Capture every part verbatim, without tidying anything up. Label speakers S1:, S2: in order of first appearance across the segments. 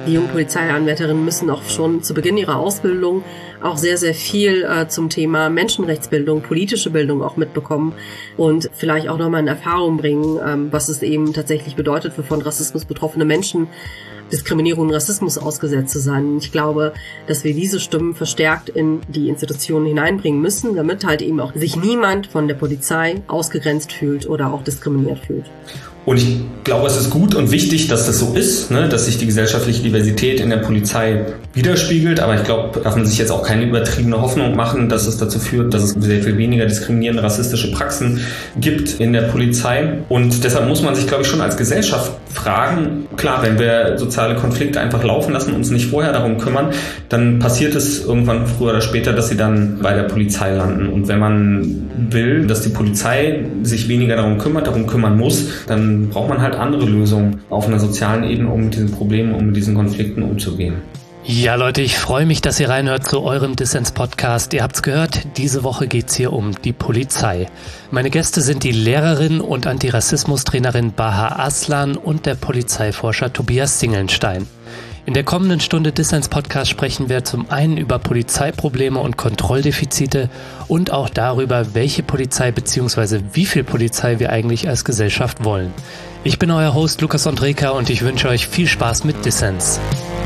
S1: Die jungen Polizeianwärterinnen müssen auch schon zu Beginn ihrer Ausbildung auch sehr, sehr viel äh, zum Thema Menschenrechtsbildung, politische Bildung auch mitbekommen und vielleicht auch nochmal in Erfahrung bringen, ähm, was es eben tatsächlich bedeutet für von Rassismus betroffene Menschen, Diskriminierung und Rassismus ausgesetzt zu sein. Ich glaube, dass wir diese Stimmen verstärkt in die Institutionen hineinbringen müssen, damit halt eben auch sich niemand von der Polizei ausgegrenzt fühlt oder auch diskriminiert fühlt.
S2: Und ich glaube, es ist gut und wichtig, dass das so ist, ne, dass sich die gesellschaftliche Diversität in der Polizei widerspiegelt. Aber ich glaube, darf man sich jetzt auch keine übertriebene Hoffnung machen, dass es dazu führt, dass es sehr viel weniger diskriminierende rassistische Praxen gibt in der Polizei. Und deshalb muss man sich, glaube ich, schon als Gesellschaft fragen, klar, wenn wir soziale Konflikte einfach laufen lassen und uns nicht vorher darum kümmern, dann passiert es irgendwann früher oder später, dass sie dann bei der Polizei landen. Und wenn man will, dass die Polizei sich weniger darum kümmert, darum kümmern muss, dann braucht man halt andere Lösungen auf einer sozialen Ebene, um mit diesen Problemen, um mit diesen Konflikten umzugehen.
S3: Ja, Leute, ich freue mich, dass ihr reinhört zu eurem Dissens-Podcast. Ihr habt's gehört, diese Woche geht's hier um die Polizei. Meine Gäste sind die Lehrerin und Antirassismus-Trainerin Baha Aslan und der Polizeiforscher Tobias Singelnstein. In der kommenden Stunde Dissens-Podcast sprechen wir zum einen über Polizeiprobleme und Kontrolldefizite und auch darüber, welche Polizei bzw. wie viel Polizei wir eigentlich als Gesellschaft wollen. Ich bin euer Host Lukas Andreka und ich wünsche euch viel Spaß mit Dissens.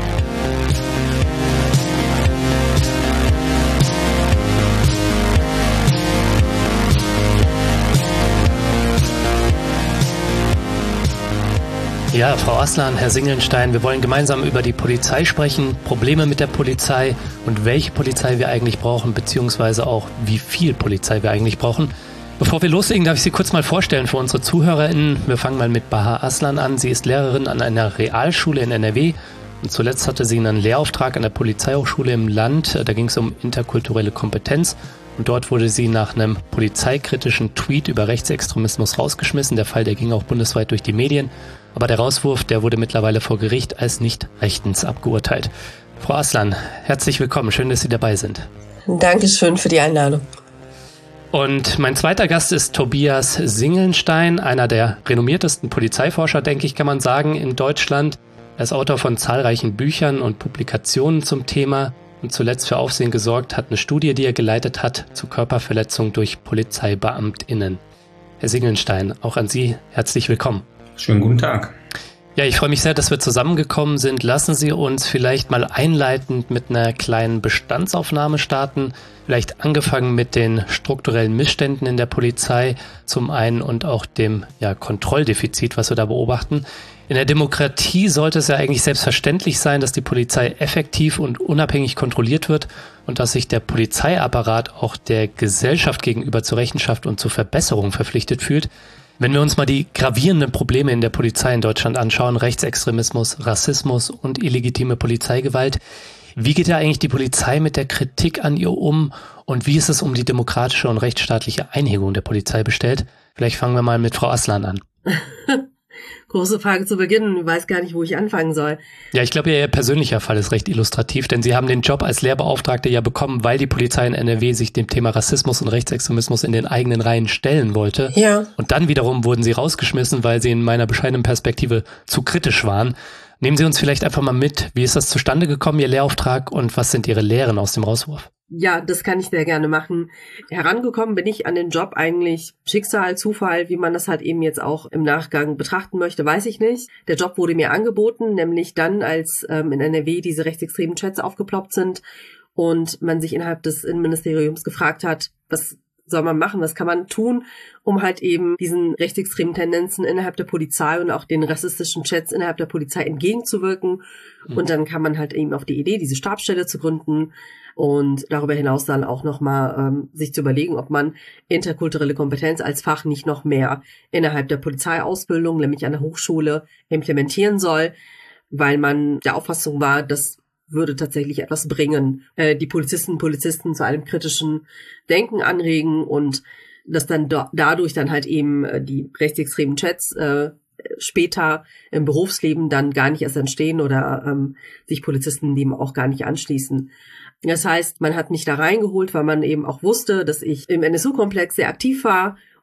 S3: Ja, Frau Aslan, Herr Singelnstein, wir wollen gemeinsam über die Polizei sprechen, Probleme mit der Polizei und welche Polizei wir eigentlich brauchen, beziehungsweise auch wie viel Polizei wir eigentlich brauchen. Bevor wir loslegen, darf ich Sie kurz mal vorstellen für unsere ZuhörerInnen. Wir fangen mal mit Baha Aslan an. Sie ist Lehrerin an einer Realschule in N R W und zuletzt hatte sie einen Lehrauftrag an der Polizeihochschule im Land. Da ging es um interkulturelle Kompetenz. Und dort wurde sie nach einem polizeikritischen Tweet über Rechtsextremismus rausgeschmissen. Der Fall, der ging auch bundesweit durch die Medien. Aber der Rauswurf, der wurde mittlerweile vor Gericht als nicht rechtens abgeurteilt. Frau Aslan, herzlich willkommen. Schön, dass Sie dabei sind.
S1: Dankeschön für die Einladung.
S3: Und mein zweiter Gast ist Tobias Singelnstein, einer der renommiertesten Polizeiforscher, denke ich, kann man sagen, in Deutschland. Er ist Autor von zahlreichen Büchern und Publikationen zum Thema und zuletzt für Aufsehen gesorgt hat eine Studie, die er geleitet hat, zu Körperverletzung durch PolizeibeamtInnen. Herr Singelnstein, auch an Sie herzlich willkommen.
S2: Schönen guten Tag.
S3: Ja, ich freue mich sehr, dass wir zusammengekommen sind. Lassen Sie uns vielleicht mal einleitend mit einer kleinen Bestandsaufnahme starten. Vielleicht angefangen mit den strukturellen Missständen in der Polizei zum einen und auch dem ja, Kontrolldefizit, was wir da beobachten. In der Demokratie sollte es ja eigentlich selbstverständlich sein, dass die Polizei effektiv und unabhängig kontrolliert wird und dass sich der Polizeiapparat auch der Gesellschaft gegenüber zur Rechenschaft und zur Verbesserung verpflichtet fühlt. Wenn wir uns mal die gravierenden Probleme in der Polizei in Deutschland anschauen, Rechtsextremismus, Rassismus und illegitime Polizeigewalt, wie geht ja eigentlich die Polizei mit der Kritik an ihr um und wie ist es um die demokratische und rechtsstaatliche Einhegung der Polizei bestellt? Vielleicht fangen wir mal mit Frau Aslan an.
S1: Große Frage zu Beginn. Ich weiß gar nicht, wo ich anfangen soll.
S3: Ja, ich glaube, Ihr persönlicher Fall ist recht illustrativ, denn Sie haben den Job als Lehrbeauftragte ja bekommen, weil die Polizei in N R W sich dem Thema Rassismus und Rechtsextremismus in den eigenen Reihen stellen wollte.
S1: Ja.
S3: Und dann wiederum wurden Sie rausgeschmissen, weil Sie in meiner bescheidenen Perspektive zu kritisch waren. Nehmen Sie uns vielleicht einfach mal mit, wie ist das zustande gekommen, Ihr Lehrauftrag, und was sind Ihre Lehren aus dem Rauswurf?
S1: Ja, das kann ich sehr gerne machen. Herangekommen bin ich an den Job eigentlich Schicksal, Zufall, wie man das halt eben jetzt auch im Nachgang betrachten möchte, weiß ich nicht. Der Job wurde mir angeboten, nämlich dann, als ähm, in N R W diese rechtsextremen Chats aufgeploppt sind und man sich innerhalb des Innenministeriums gefragt hat, was soll man machen, was kann man tun, um halt eben diesen rechtsextremen Tendenzen innerhalb der Polizei und auch den rassistischen Chats innerhalb der Polizei entgegenzuwirken. Mhm. Und dann kam man halt eben auf die Idee, diese Stabsstelle zu gründen und darüber hinaus dann auch nochmal ähm, sich zu überlegen, ob man interkulturelle Kompetenz als Fach nicht noch mehr innerhalb der Polizeiausbildung, nämlich an der Hochschule, implementieren soll, weil man der Auffassung war, dass würde tatsächlich etwas bringen, äh, die Polizistinnen und Polizisten zu einem kritischen Denken anregen und dass dann do- dadurch dann halt eben äh, die rechtsextremen Chats äh, später im Berufsleben dann gar nicht erst entstehen oder ähm, sich Polizisten dem auch gar nicht anschließen. Das heißt, man hat mich da reingeholt, weil man eben auch wusste, dass ich im N S U-Komplex sehr aktiv war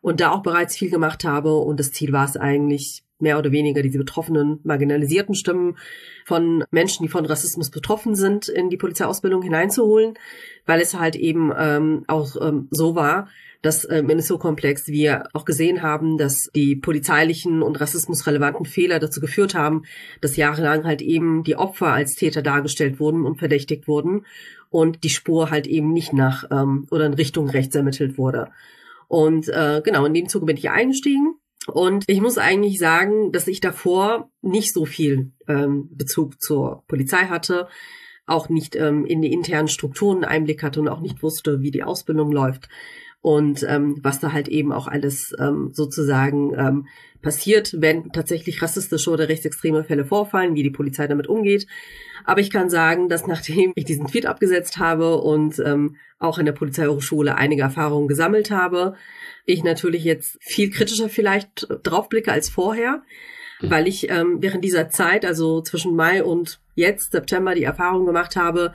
S1: und da auch bereits viel gemacht habe. Und das Ziel war es eigentlich, mehr oder weniger diese betroffenen, marginalisierten Stimmen von Menschen, die von Rassismus betroffen sind, in die Polizeiausbildung hineinzuholen, weil es halt eben ähm, auch ähm, so war, dass ähm, in so komplex wir auch gesehen haben, dass die polizeilichen und rassismusrelevanten Fehler dazu geführt haben, dass jahrelang halt eben die Opfer als Täter dargestellt wurden und verdächtigt wurden und die Spur halt eben nicht nach ähm, oder in Richtung rechts ermittelt wurde. Und äh, genau, in dem Zuge bin ich eingestiegen. Und ich muss eigentlich sagen, dass ich davor nicht so viel ähm, Bezug zur Polizei hatte, auch nicht ähm, in die internen Strukturen Einblick hatte und auch nicht wusste, wie die Ausbildung läuft und ähm, was da halt eben auch alles ähm, sozusagen ähm, passiert, wenn tatsächlich rassistische oder rechtsextreme Fälle vorfallen, wie die Polizei damit umgeht. Aber ich kann sagen, dass nachdem ich diesen Tweet abgesetzt habe und ähm, auch in der Polizeihochschule einige Erfahrungen gesammelt habe, ich natürlich jetzt viel kritischer vielleicht draufblicke als vorher, weil ich ähm, während dieser Zeit, also zwischen Mai und jetzt, September, die Erfahrung gemacht habe,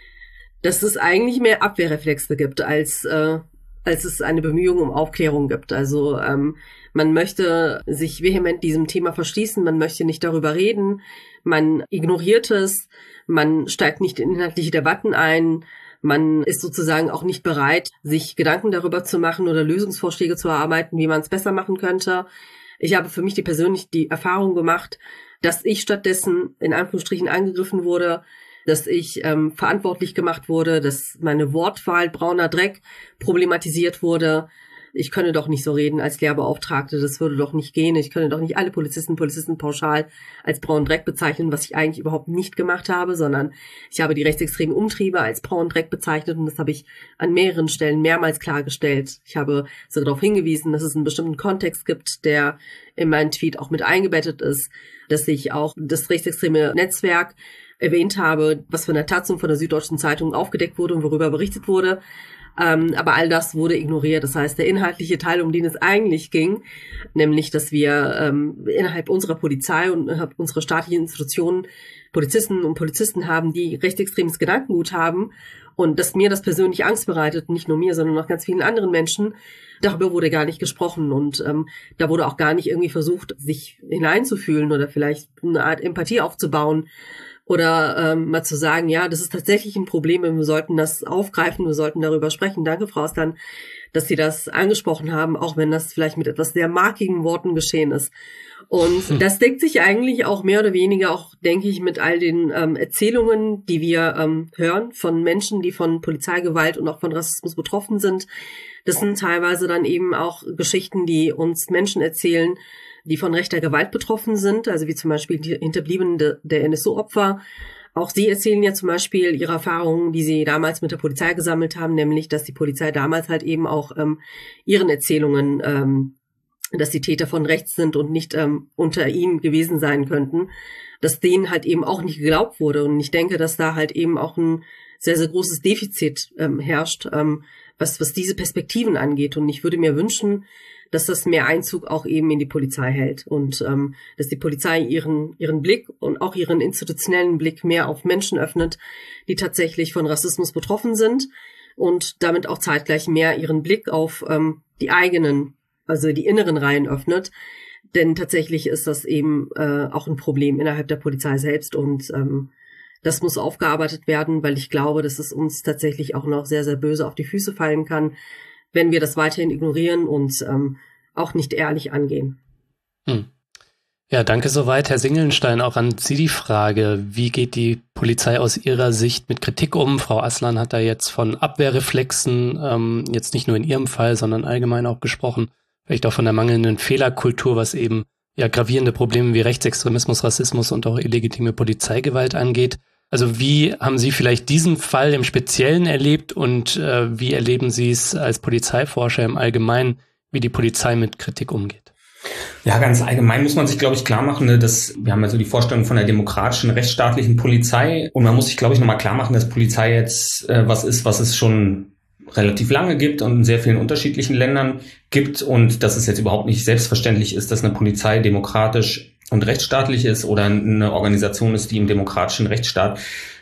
S1: dass es eigentlich mehr Abwehrreflexe gibt, als äh, als es eine Bemühung um Aufklärung gibt. Also ähm, man möchte sich vehement diesem Thema verschließen, man möchte nicht darüber reden, man ignoriert es, man steigt nicht in inhaltliche Debatten ein, man ist sozusagen auch nicht bereit, sich Gedanken darüber zu machen oder Lösungsvorschläge zu erarbeiten, wie man es besser machen könnte. Ich habe für mich die persönlich die Erfahrung gemacht, dass ich stattdessen in Anführungsstrichen angegriffen wurde, dass ich ähm, verantwortlich gemacht wurde, dass meine Wortwahl brauner Dreck problematisiert wurde. Ich könne doch nicht so reden als Lehrbeauftragte, das würde doch nicht gehen. Ich könne doch nicht alle Polizistinnen und Polizisten pauschal als braunen Dreck bezeichnen, was ich eigentlich überhaupt nicht gemacht habe, sondern ich habe die rechtsextremen Umtriebe als braunen Dreck bezeichnet und das habe ich an mehreren Stellen mehrmals klargestellt. Ich habe so darauf hingewiesen, dass es einen bestimmten Kontext gibt, der in meinen Tweet auch mit eingebettet ist, dass ich auch das rechtsextreme Netzwerk erwähnt habe, was von der Taz und von der Süddeutschen Zeitung aufgedeckt wurde und worüber berichtet wurde. Ähm, aber all das wurde ignoriert. Das heißt, der inhaltliche Teil, um den es eigentlich ging, nämlich, dass wir ähm, innerhalb unserer Polizei und innerhalb unserer staatlichen Institutionen Polizisten und Polizisten haben, die rechtsextremes Gedankengut haben und dass mir das persönlich Angst bereitet, nicht nur mir, sondern auch ganz vielen anderen Menschen, darüber wurde gar nicht gesprochen und ähm, da wurde auch gar nicht irgendwie versucht, sich hineinzufühlen oder vielleicht eine Art Empathie aufzubauen. Oder ähm, mal zu sagen, ja, das ist tatsächlich ein Problem und wir sollten das aufgreifen, wir sollten darüber sprechen. Danke, Frau Aslan, dass Sie das angesprochen haben, auch wenn das vielleicht mit etwas sehr markigen Worten geschehen ist. Und hm. das deckt sich eigentlich auch mehr oder weniger auch, denke ich, mit all den ähm, Erzählungen, die wir ähm, hören von Menschen, die von Polizeigewalt und auch von Rassismus betroffen sind. Das sind teilweise dann eben auch Geschichten, die uns Menschen erzählen, die von rechter Gewalt betroffen sind, also wie zum Beispiel die Hinterbliebenen de, der N S U-Opfer. Auch sie erzählen ja zum Beispiel ihre Erfahrungen, die sie damals mit der Polizei gesammelt haben, nämlich, dass die Polizei damals halt eben auch ähm, ihren Erzählungen, ähm, dass die Täter von rechts sind und nicht ähm, unter ihnen gewesen sein könnten, dass denen halt eben auch nicht geglaubt wurde. Und ich denke, dass da halt eben auch ein sehr, sehr großes Defizit ähm, herrscht, ähm, was, was diese Perspektiven angeht. Und ich würde mir wünschen, dass das mehr Einzug auch eben in die Polizei hält und ähm, dass die Polizei ihren ihren Blick und auch ihren institutionellen Blick mehr auf Menschen öffnet, die tatsächlich von Rassismus betroffen sind und damit auch zeitgleich mehr ihren Blick auf ähm, die eigenen, also die inneren Reihen öffnet. Denn tatsächlich ist das eben äh, auch ein Problem innerhalb der Polizei selbst und ähm, das muss aufgearbeitet werden, weil ich glaube, dass es uns tatsächlich auch noch sehr, sehr böse auf die Füße fallen kann, wenn wir das weiterhin ignorieren und ähm, auch nicht ehrlich angehen.
S3: Hm. Ja, danke soweit. Herr Singelnstein, auch an Sie die Frage, wie geht die Polizei aus Ihrer Sicht mit Kritik um? Frau Aslan hat da jetzt von Abwehrreflexen, ähm, jetzt nicht nur in Ihrem Fall, sondern allgemein auch gesprochen, vielleicht auch von der mangelnden Fehlerkultur, was eben ja gravierende Probleme wie Rechtsextremismus, Rassismus und auch illegitime Polizeigewalt angeht. Also wie haben Sie vielleicht diesen Fall im Speziellen erlebt und äh, wie erleben Sie es als Polizeiforscher im Allgemeinen, wie die Polizei mit Kritik umgeht?
S2: Ja, ganz allgemein muss man sich, glaube ich, klar machen, ne, dass wir haben ja so die Vorstellung von der demokratischen, rechtsstaatlichen Polizei und man muss sich, glaube ich, nochmal klar machen, dass Polizei jetzt äh, was ist, was es schon relativ lange gibt und in sehr vielen unterschiedlichen Ländern gibt und dass es jetzt überhaupt nicht selbstverständlich ist, dass eine Polizei demokratisch und rechtsstaatlich ist oder eine Organisation ist, die im demokratischen Rechtsstaat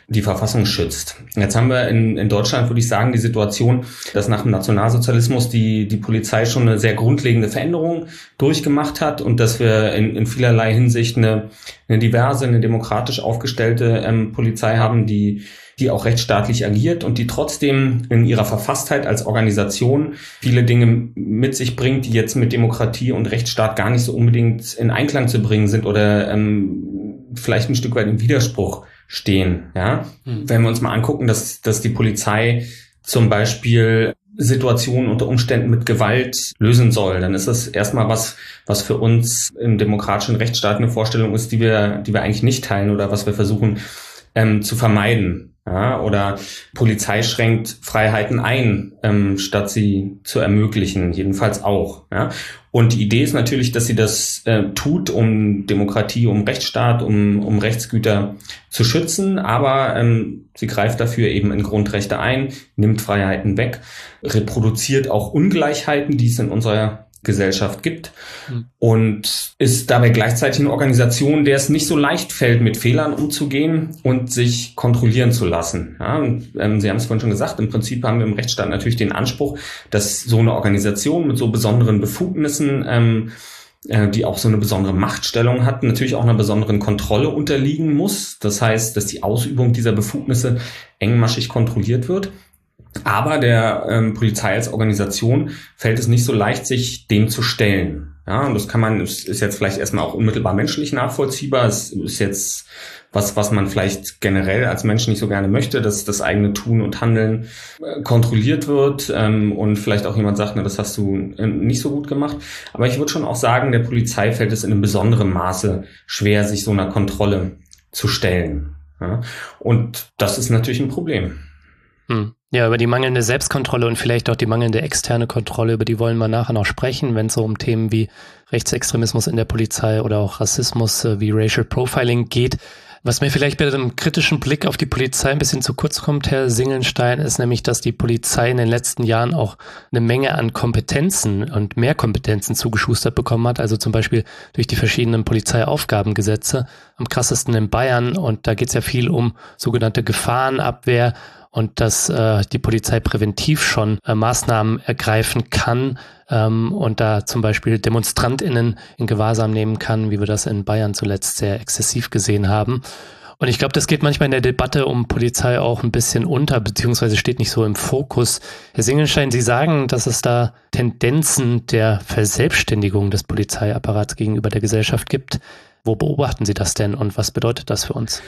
S2: die Verfassung schützt. Jetzt haben wir in, in Deutschland, würde ich sagen, die Situation, dass nach dem Nationalsozialismus die, die Polizei schon eine sehr grundlegende Veränderung durchgemacht hat und dass wir in, in vielerlei Hinsicht eine, eine diverse, eine demokratisch aufgestellte ähm, Polizei haben, die die auch rechtsstaatlich agiert und die trotzdem in ihrer Verfasstheit als Organisation viele Dinge mit sich bringt, die jetzt mit Demokratie und Rechtsstaat gar nicht so unbedingt in Einklang zu bringen sind oder ähm, vielleicht ein Stück weit im Widerspruch stehen. Ja? Mhm. Wenn wir uns mal angucken, dass, dass die Polizei zum Beispiel Situationen unter Umständen mit Gewalt lösen soll, dann ist das erstmal was, was für uns im demokratischen Rechtsstaat eine Vorstellung ist, die wir, die wir eigentlich nicht teilen oder was wir versuchen ähm, zu vermeiden. Ja, oder Polizei schränkt Freiheiten ein, ähm, statt sie zu ermöglichen, jedenfalls auch. Ja. Und die Idee ist natürlich, dass sie das äh, tut, um Demokratie, um Rechtsstaat, um, um Rechtsgüter zu schützen, aber ähm, sie greift dafür eben in Grundrechte ein, nimmt Freiheiten weg, reproduziert auch Ungleichheiten, die es in unserer Gesellschaft gibt und ist dabei gleichzeitig eine Organisation, der es nicht so leicht fällt, mit Fehlern umzugehen und sich kontrollieren zu lassen. Ja, und, ähm, Sie haben es vorhin schon gesagt, im Prinzip haben wir im Rechtsstaat natürlich den Anspruch, dass so eine Organisation mit so besonderen Befugnissen, ähm, äh, die auch so eine besondere Machtstellung hat, natürlich auch einer besonderen Kontrolle unterliegen muss. Das heißt, dass die Ausübung dieser Befugnisse engmaschig kontrolliert wird. Aber der ähm, Polizei als Organisation fällt es nicht so leicht, sich dem zu stellen. Ja, und das kann man, es ist jetzt vielleicht erstmal auch unmittelbar menschlich nachvollziehbar. Es ist jetzt was, was man vielleicht generell als Mensch nicht so gerne möchte, dass das eigene Tun und Handeln äh, kontrolliert wird ähm, und vielleicht auch jemand sagt, na, das hast du äh, nicht so gut gemacht. Aber ich würde schon auch sagen, der Polizei fällt es in einem besonderen Maße schwer, sich so einer Kontrolle zu stellen. Ja, und das ist natürlich ein Problem.
S3: Hm. Ja, über die mangelnde Selbstkontrolle und vielleicht auch die mangelnde externe Kontrolle, über die wollen wir nachher noch sprechen, wenn es so um Themen wie Rechtsextremismus in der Polizei oder auch Rassismus wie Racial Profiling geht. Was mir vielleicht bei einem kritischen Blick auf die Polizei ein bisschen zu kurz kommt, Herr Singelstein, ist nämlich, dass die Polizei in den letzten Jahren auch eine Menge an Kompetenzen und mehr Kompetenzen zugeschustert bekommen hat, also zum Beispiel durch die verschiedenen Polizeiaufgabengesetze, am krassesten in Bayern, und da geht es ja viel um sogenannte Gefahrenabwehr und dass äh, die Polizei präventiv schon äh, Maßnahmen ergreifen kann ähm, und da zum Beispiel DemonstrantInnen in Gewahrsam nehmen kann, wie wir das in Bayern zuletzt sehr exzessiv gesehen haben. Und ich glaube, das geht manchmal in der Debatte um Polizei auch ein bisschen unter, beziehungsweise steht nicht so im Fokus. Herr Singelstein, Sie sagen, dass es da Tendenzen der Verselbstständigung des Polizeiapparats gegenüber der Gesellschaft gibt. Wo beobachten Sie das denn und was bedeutet das für uns?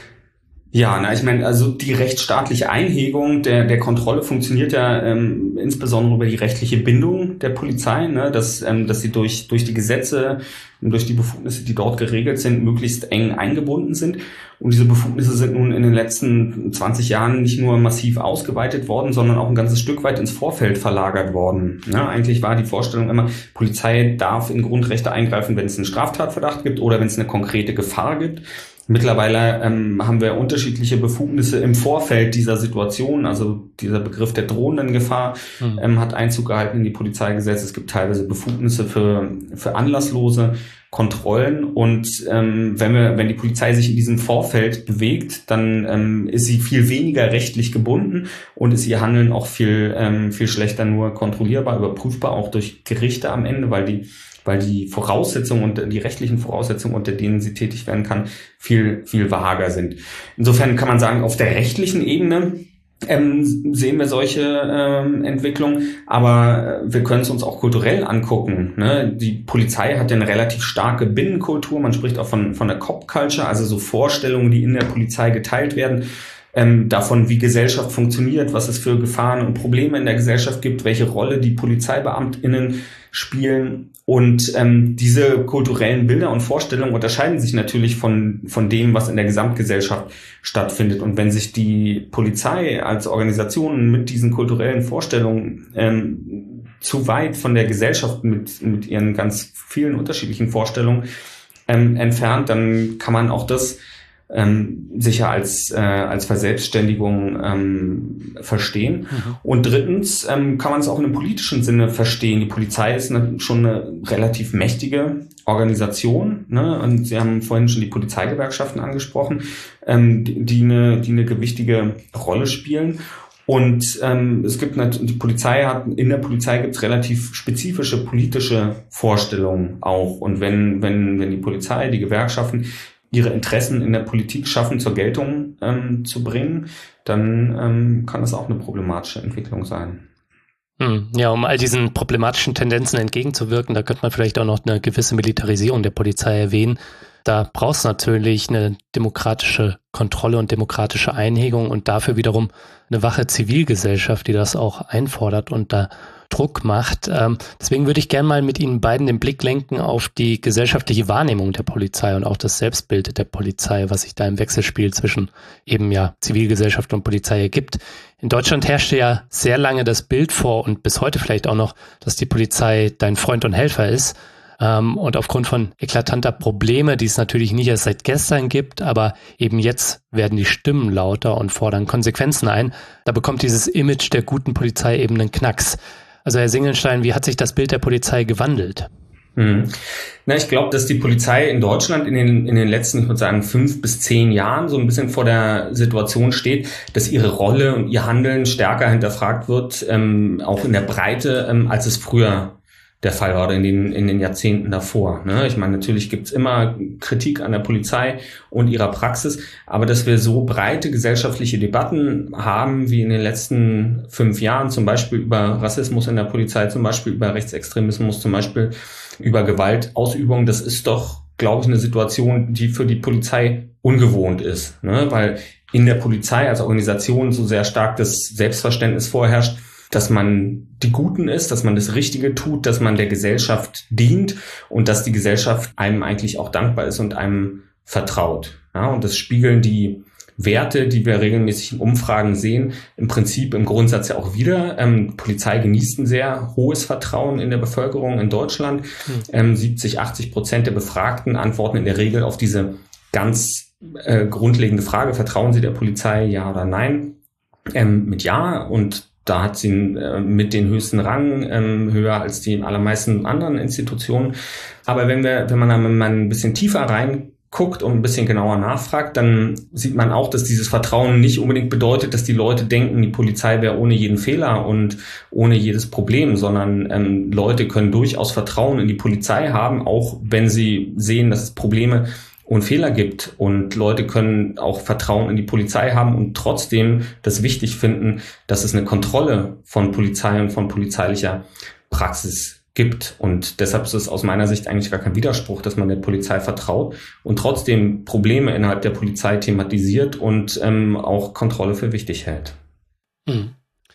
S2: Ja, na, ich meine, also die rechtsstaatliche Einhegung der der Kontrolle funktioniert ja ähm, insbesondere über die rechtliche Bindung der Polizei, ne, dass ähm, dass sie durch durch die Gesetze und durch die Befugnisse, die dort geregelt sind, möglichst eng eingebunden sind. Und diese Befugnisse sind nun in den letzten zwanzig Jahren nicht nur massiv ausgeweitet worden, sondern auch ein ganzes Stück weit ins Vorfeld verlagert worden. Ja, eigentlich war die Vorstellung immer, Polizei darf in Grundrechte eingreifen, wenn es einen Straftatverdacht gibt oder wenn es eine konkrete Gefahr gibt. Mittlerweile ähm, haben wir unterschiedliche Befugnisse im Vorfeld dieser Situation. Also dieser Begriff der drohenden Gefahr mhm. ähm, hat Einzug gehalten in die Polizeigesetze. Es gibt teilweise Befugnisse für für anlasslose Kontrollen. Und ähm, wenn wir, wenn die Polizei sich in diesem Vorfeld bewegt, dann ähm, ist sie viel weniger rechtlich gebunden und ist ihr Handeln auch viel ähm, viel schlechter nur kontrollierbar, überprüfbar, auch durch Gerichte am Ende, weil die weil die Voraussetzungen und die rechtlichen Voraussetzungen, unter denen sie tätig werden kann, viel, viel vager sind. Insofern kann man sagen, auf der rechtlichen Ebene ähm, sehen wir solche ähm, Entwicklungen, aber wir können es uns auch kulturell angucken. Ne? Die Polizei hat ja eine relativ starke Binnenkultur, man spricht auch von, von der Cop-Culture, also so Vorstellungen, die in der Polizei geteilt werden, Ähm, davon, wie Gesellschaft funktioniert, was es für Gefahren und Probleme in der Gesellschaft gibt, welche Rolle die PolizeibeamtInnen spielen. Und ähm, diese kulturellen Bilder und Vorstellungen unterscheiden sich natürlich von von dem, was in der Gesamtgesellschaft stattfindet. Und wenn sich die Polizei als Organisation mit diesen kulturellen Vorstellungen ähm, zu weit von der Gesellschaft mit mit ihren ganz vielen unterschiedlichen Vorstellungen ähm, entfernt, dann kann man auch das ähm, sicher als, äh, als Verselbstständigung ähm, verstehen. Mhm. Und drittens ähm, kann man es auch in einem politischen Sinne verstehen. Die Polizei ist eine, schon eine relativ mächtige Organisation, ne? Und Sie haben vorhin schon die Polizeigewerkschaften angesprochen, ähm, die, die, eine, die eine gewichtige Rolle spielen. Und ähm, es gibt natürlich, die Polizei hat, in der Polizei gibt es relativ spezifische politische Vorstellungen auch. Und wenn, wenn, wenn die Polizei, die Gewerkschaften ihre Interessen in der Politik schaffen, zur Geltung ähm, zu bringen, dann ähm, kann das auch eine problematische Entwicklung sein.
S3: Ja, um all diesen problematischen Tendenzen entgegenzuwirken, da könnte man vielleicht auch noch eine gewisse Militarisierung der Polizei erwähnen. Da braucht es natürlich eine demokratische Kontrolle und demokratische Einhegung und dafür wiederum eine wache Zivilgesellschaft, die das auch einfordert und da Druck macht. Ähm, deswegen würde ich gerne mal mit Ihnen beiden den Blick lenken auf die gesellschaftliche Wahrnehmung der Polizei und auch das Selbstbild der Polizei, was sich da im Wechselspiel zwischen eben ja Zivilgesellschaft und Polizei ergibt. In Deutschland herrschte ja sehr lange das Bild vor und bis heute vielleicht auch noch, dass die Polizei dein Freund und Helfer ist. Ähm, und aufgrund von eklatanter Probleme, die es natürlich nicht erst seit gestern gibt, aber eben jetzt werden die Stimmen lauter und fordern Konsequenzen ein, da bekommt dieses Image der guten Polizei eben einen Knacks. Also Herr Singelstein, wie hat sich das Bild der Polizei gewandelt?
S2: Hm. Na, ich glaube, dass die Polizei in Deutschland in den, in den letzten, ich würde sagen, fünf bis zehn Jahren so ein bisschen vor der Situation steht, dass ihre Rolle und ihr Handeln stärker hinterfragt wird, ähm, auch in der Breite, ähm, als es früher der Fall war oder in den, in den Jahrzehnten davor. Ne? Ich meine, natürlich gibt's immer Kritik an der Polizei und ihrer Praxis, aber dass wir so breite gesellschaftliche Debatten haben wie in den letzten fünf Jahren, zum Beispiel über Rassismus in der Polizei, zum Beispiel über Rechtsextremismus, zum Beispiel über Gewaltausübung, das ist doch, glaube ich, eine Situation, die für die Polizei ungewohnt ist, ne? Weil in der Polizei als Organisation so sehr stark das Selbstverständnis vorherrscht, dass man die Guten ist, dass man das Richtige tut, dass man der Gesellschaft dient und dass die Gesellschaft einem eigentlich auch dankbar ist und einem vertraut. Ja, und das spiegeln die Werte, die wir regelmäßig in Umfragen sehen, im Prinzip im Grundsatz ja auch wieder. Ähm, Polizei genießt ein sehr hohes Vertrauen in der Bevölkerung in Deutschland. Mhm. Ähm, siebzig, achtzig Prozent der Befragten antworten in der Regel auf diese ganz äh, grundlegende Frage, vertrauen Sie der Polizei, ja oder nein? Ähm, mit Ja, und da hat sie äh, mit den höchsten Rang, ähm, höher als die allermeisten anderen Institutionen. Aber wenn wir, wenn man da mal ein bisschen tiefer reinguckt und ein bisschen genauer nachfragt, dann sieht man auch, dass dieses Vertrauen nicht unbedingt bedeutet, dass die Leute denken, die Polizei wäre ohne jeden Fehler und ohne jedes Problem, sondern ähm, Leute können durchaus Vertrauen in die Polizei haben, auch wenn sie sehen, dass es Probleme und Fehler gibt, und Leute können auch Vertrauen in die Polizei haben und trotzdem das wichtig finden, dass es eine Kontrolle von Polizei und von polizeilicher Praxis gibt. Und deshalb ist es aus meiner Sicht eigentlich gar kein Widerspruch, dass man der Polizei vertraut und trotzdem Probleme innerhalb der Polizei thematisiert und ähm, auch Kontrolle für wichtig hält.
S3: Hm.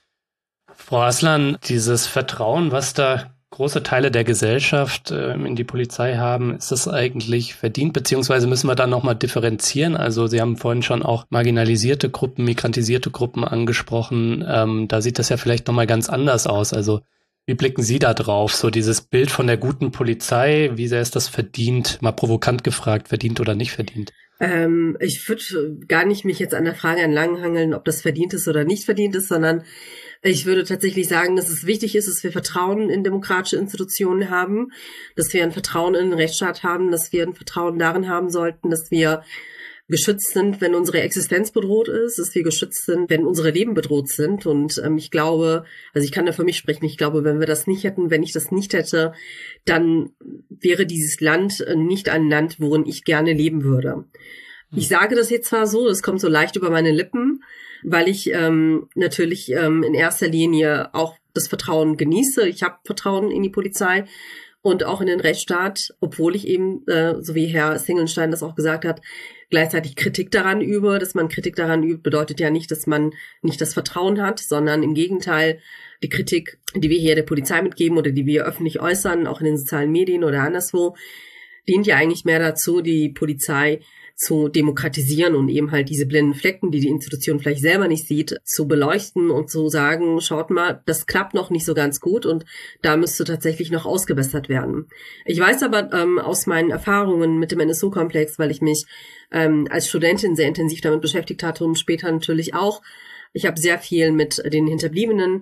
S3: Frau Aslan, dieses Vertrauen, was da große Teile der Gesellschaft äh, in die Polizei haben, ist das eigentlich verdient, beziehungsweise müssen wir da nochmal differenzieren? Also Sie haben vorhin schon auch marginalisierte Gruppen, migrantisierte Gruppen angesprochen. Ähm, da sieht das ja vielleicht nochmal ganz anders aus. Also wie blicken Sie da drauf? So dieses Bild von der guten Polizei, wie sehr ist das verdient? Mal provokant gefragt, verdient oder nicht verdient?
S1: Ähm, ich würde gar nicht mich jetzt an der Frage entlanghangeln, ob das verdient ist oder nicht verdient ist, sondern ich würde tatsächlich sagen, dass es wichtig ist, dass wir Vertrauen in demokratische Institutionen haben, dass wir ein Vertrauen in den Rechtsstaat haben, dass wir ein Vertrauen darin haben sollten, dass wir geschützt sind, wenn unsere Existenz bedroht ist, dass wir geschützt sind, wenn unsere Leben bedroht sind. Und ähm, ich glaube, also ich kann da für mich sprechen, ich glaube, wenn wir das nicht hätten, wenn ich das nicht hätte, dann wäre dieses Land nicht ein Land, worin ich gerne leben würde. Ich sage das jetzt zwar so, das kommt so leicht über meine Lippen, weil ich ähm, natürlich ähm, in erster Linie auch das Vertrauen genieße. Ich habe Vertrauen in die Polizei und auch in den Rechtsstaat, obwohl ich eben, äh, so wie Herr Singelstein das auch gesagt hat, gleichzeitig Kritik daran übe. Dass man Kritik daran übt, bedeutet ja nicht, dass man nicht das Vertrauen hat, sondern im Gegenteil, die Kritik, die wir hier der Polizei mitgeben oder die wir öffentlich äußern, auch in den sozialen Medien oder anderswo, dient ja eigentlich mehr dazu, die Polizei zu demokratisieren und eben halt diese blinden Flecken, die die Institution vielleicht selber nicht sieht, zu beleuchten und zu sagen, schaut mal, das klappt noch nicht so ganz gut und da müsste tatsächlich noch ausgebessert werden. Ich weiß aber ähm, aus meinen Erfahrungen mit dem N S U-Komplex, weil ich mich ähm, als Studentin sehr intensiv damit beschäftigt hatte und später natürlich auch, ich habe sehr viel mit den Hinterbliebenen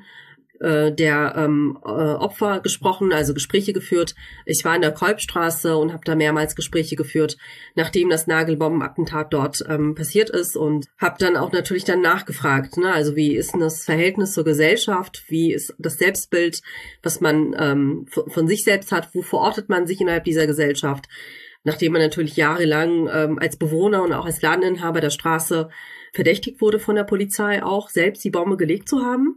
S1: der ähm, äh, Opfer gesprochen, also Gespräche geführt. Ich war in der Kolbstraße und habe da mehrmals Gespräche geführt, nachdem das Nagelbombenattentat dort ähm, passiert ist und habe dann auch natürlich dann nachgefragt, ne? Also wie ist denn das Verhältnis zur Gesellschaft, wie ist das Selbstbild, was man ähm, von sich selbst hat, wo verortet man sich innerhalb dieser Gesellschaft, nachdem man natürlich jahrelang ähm, als Bewohner und auch als Ladeninhaber der Straße verdächtigt wurde von der Polizei, auch selbst die Bombe gelegt zu haben.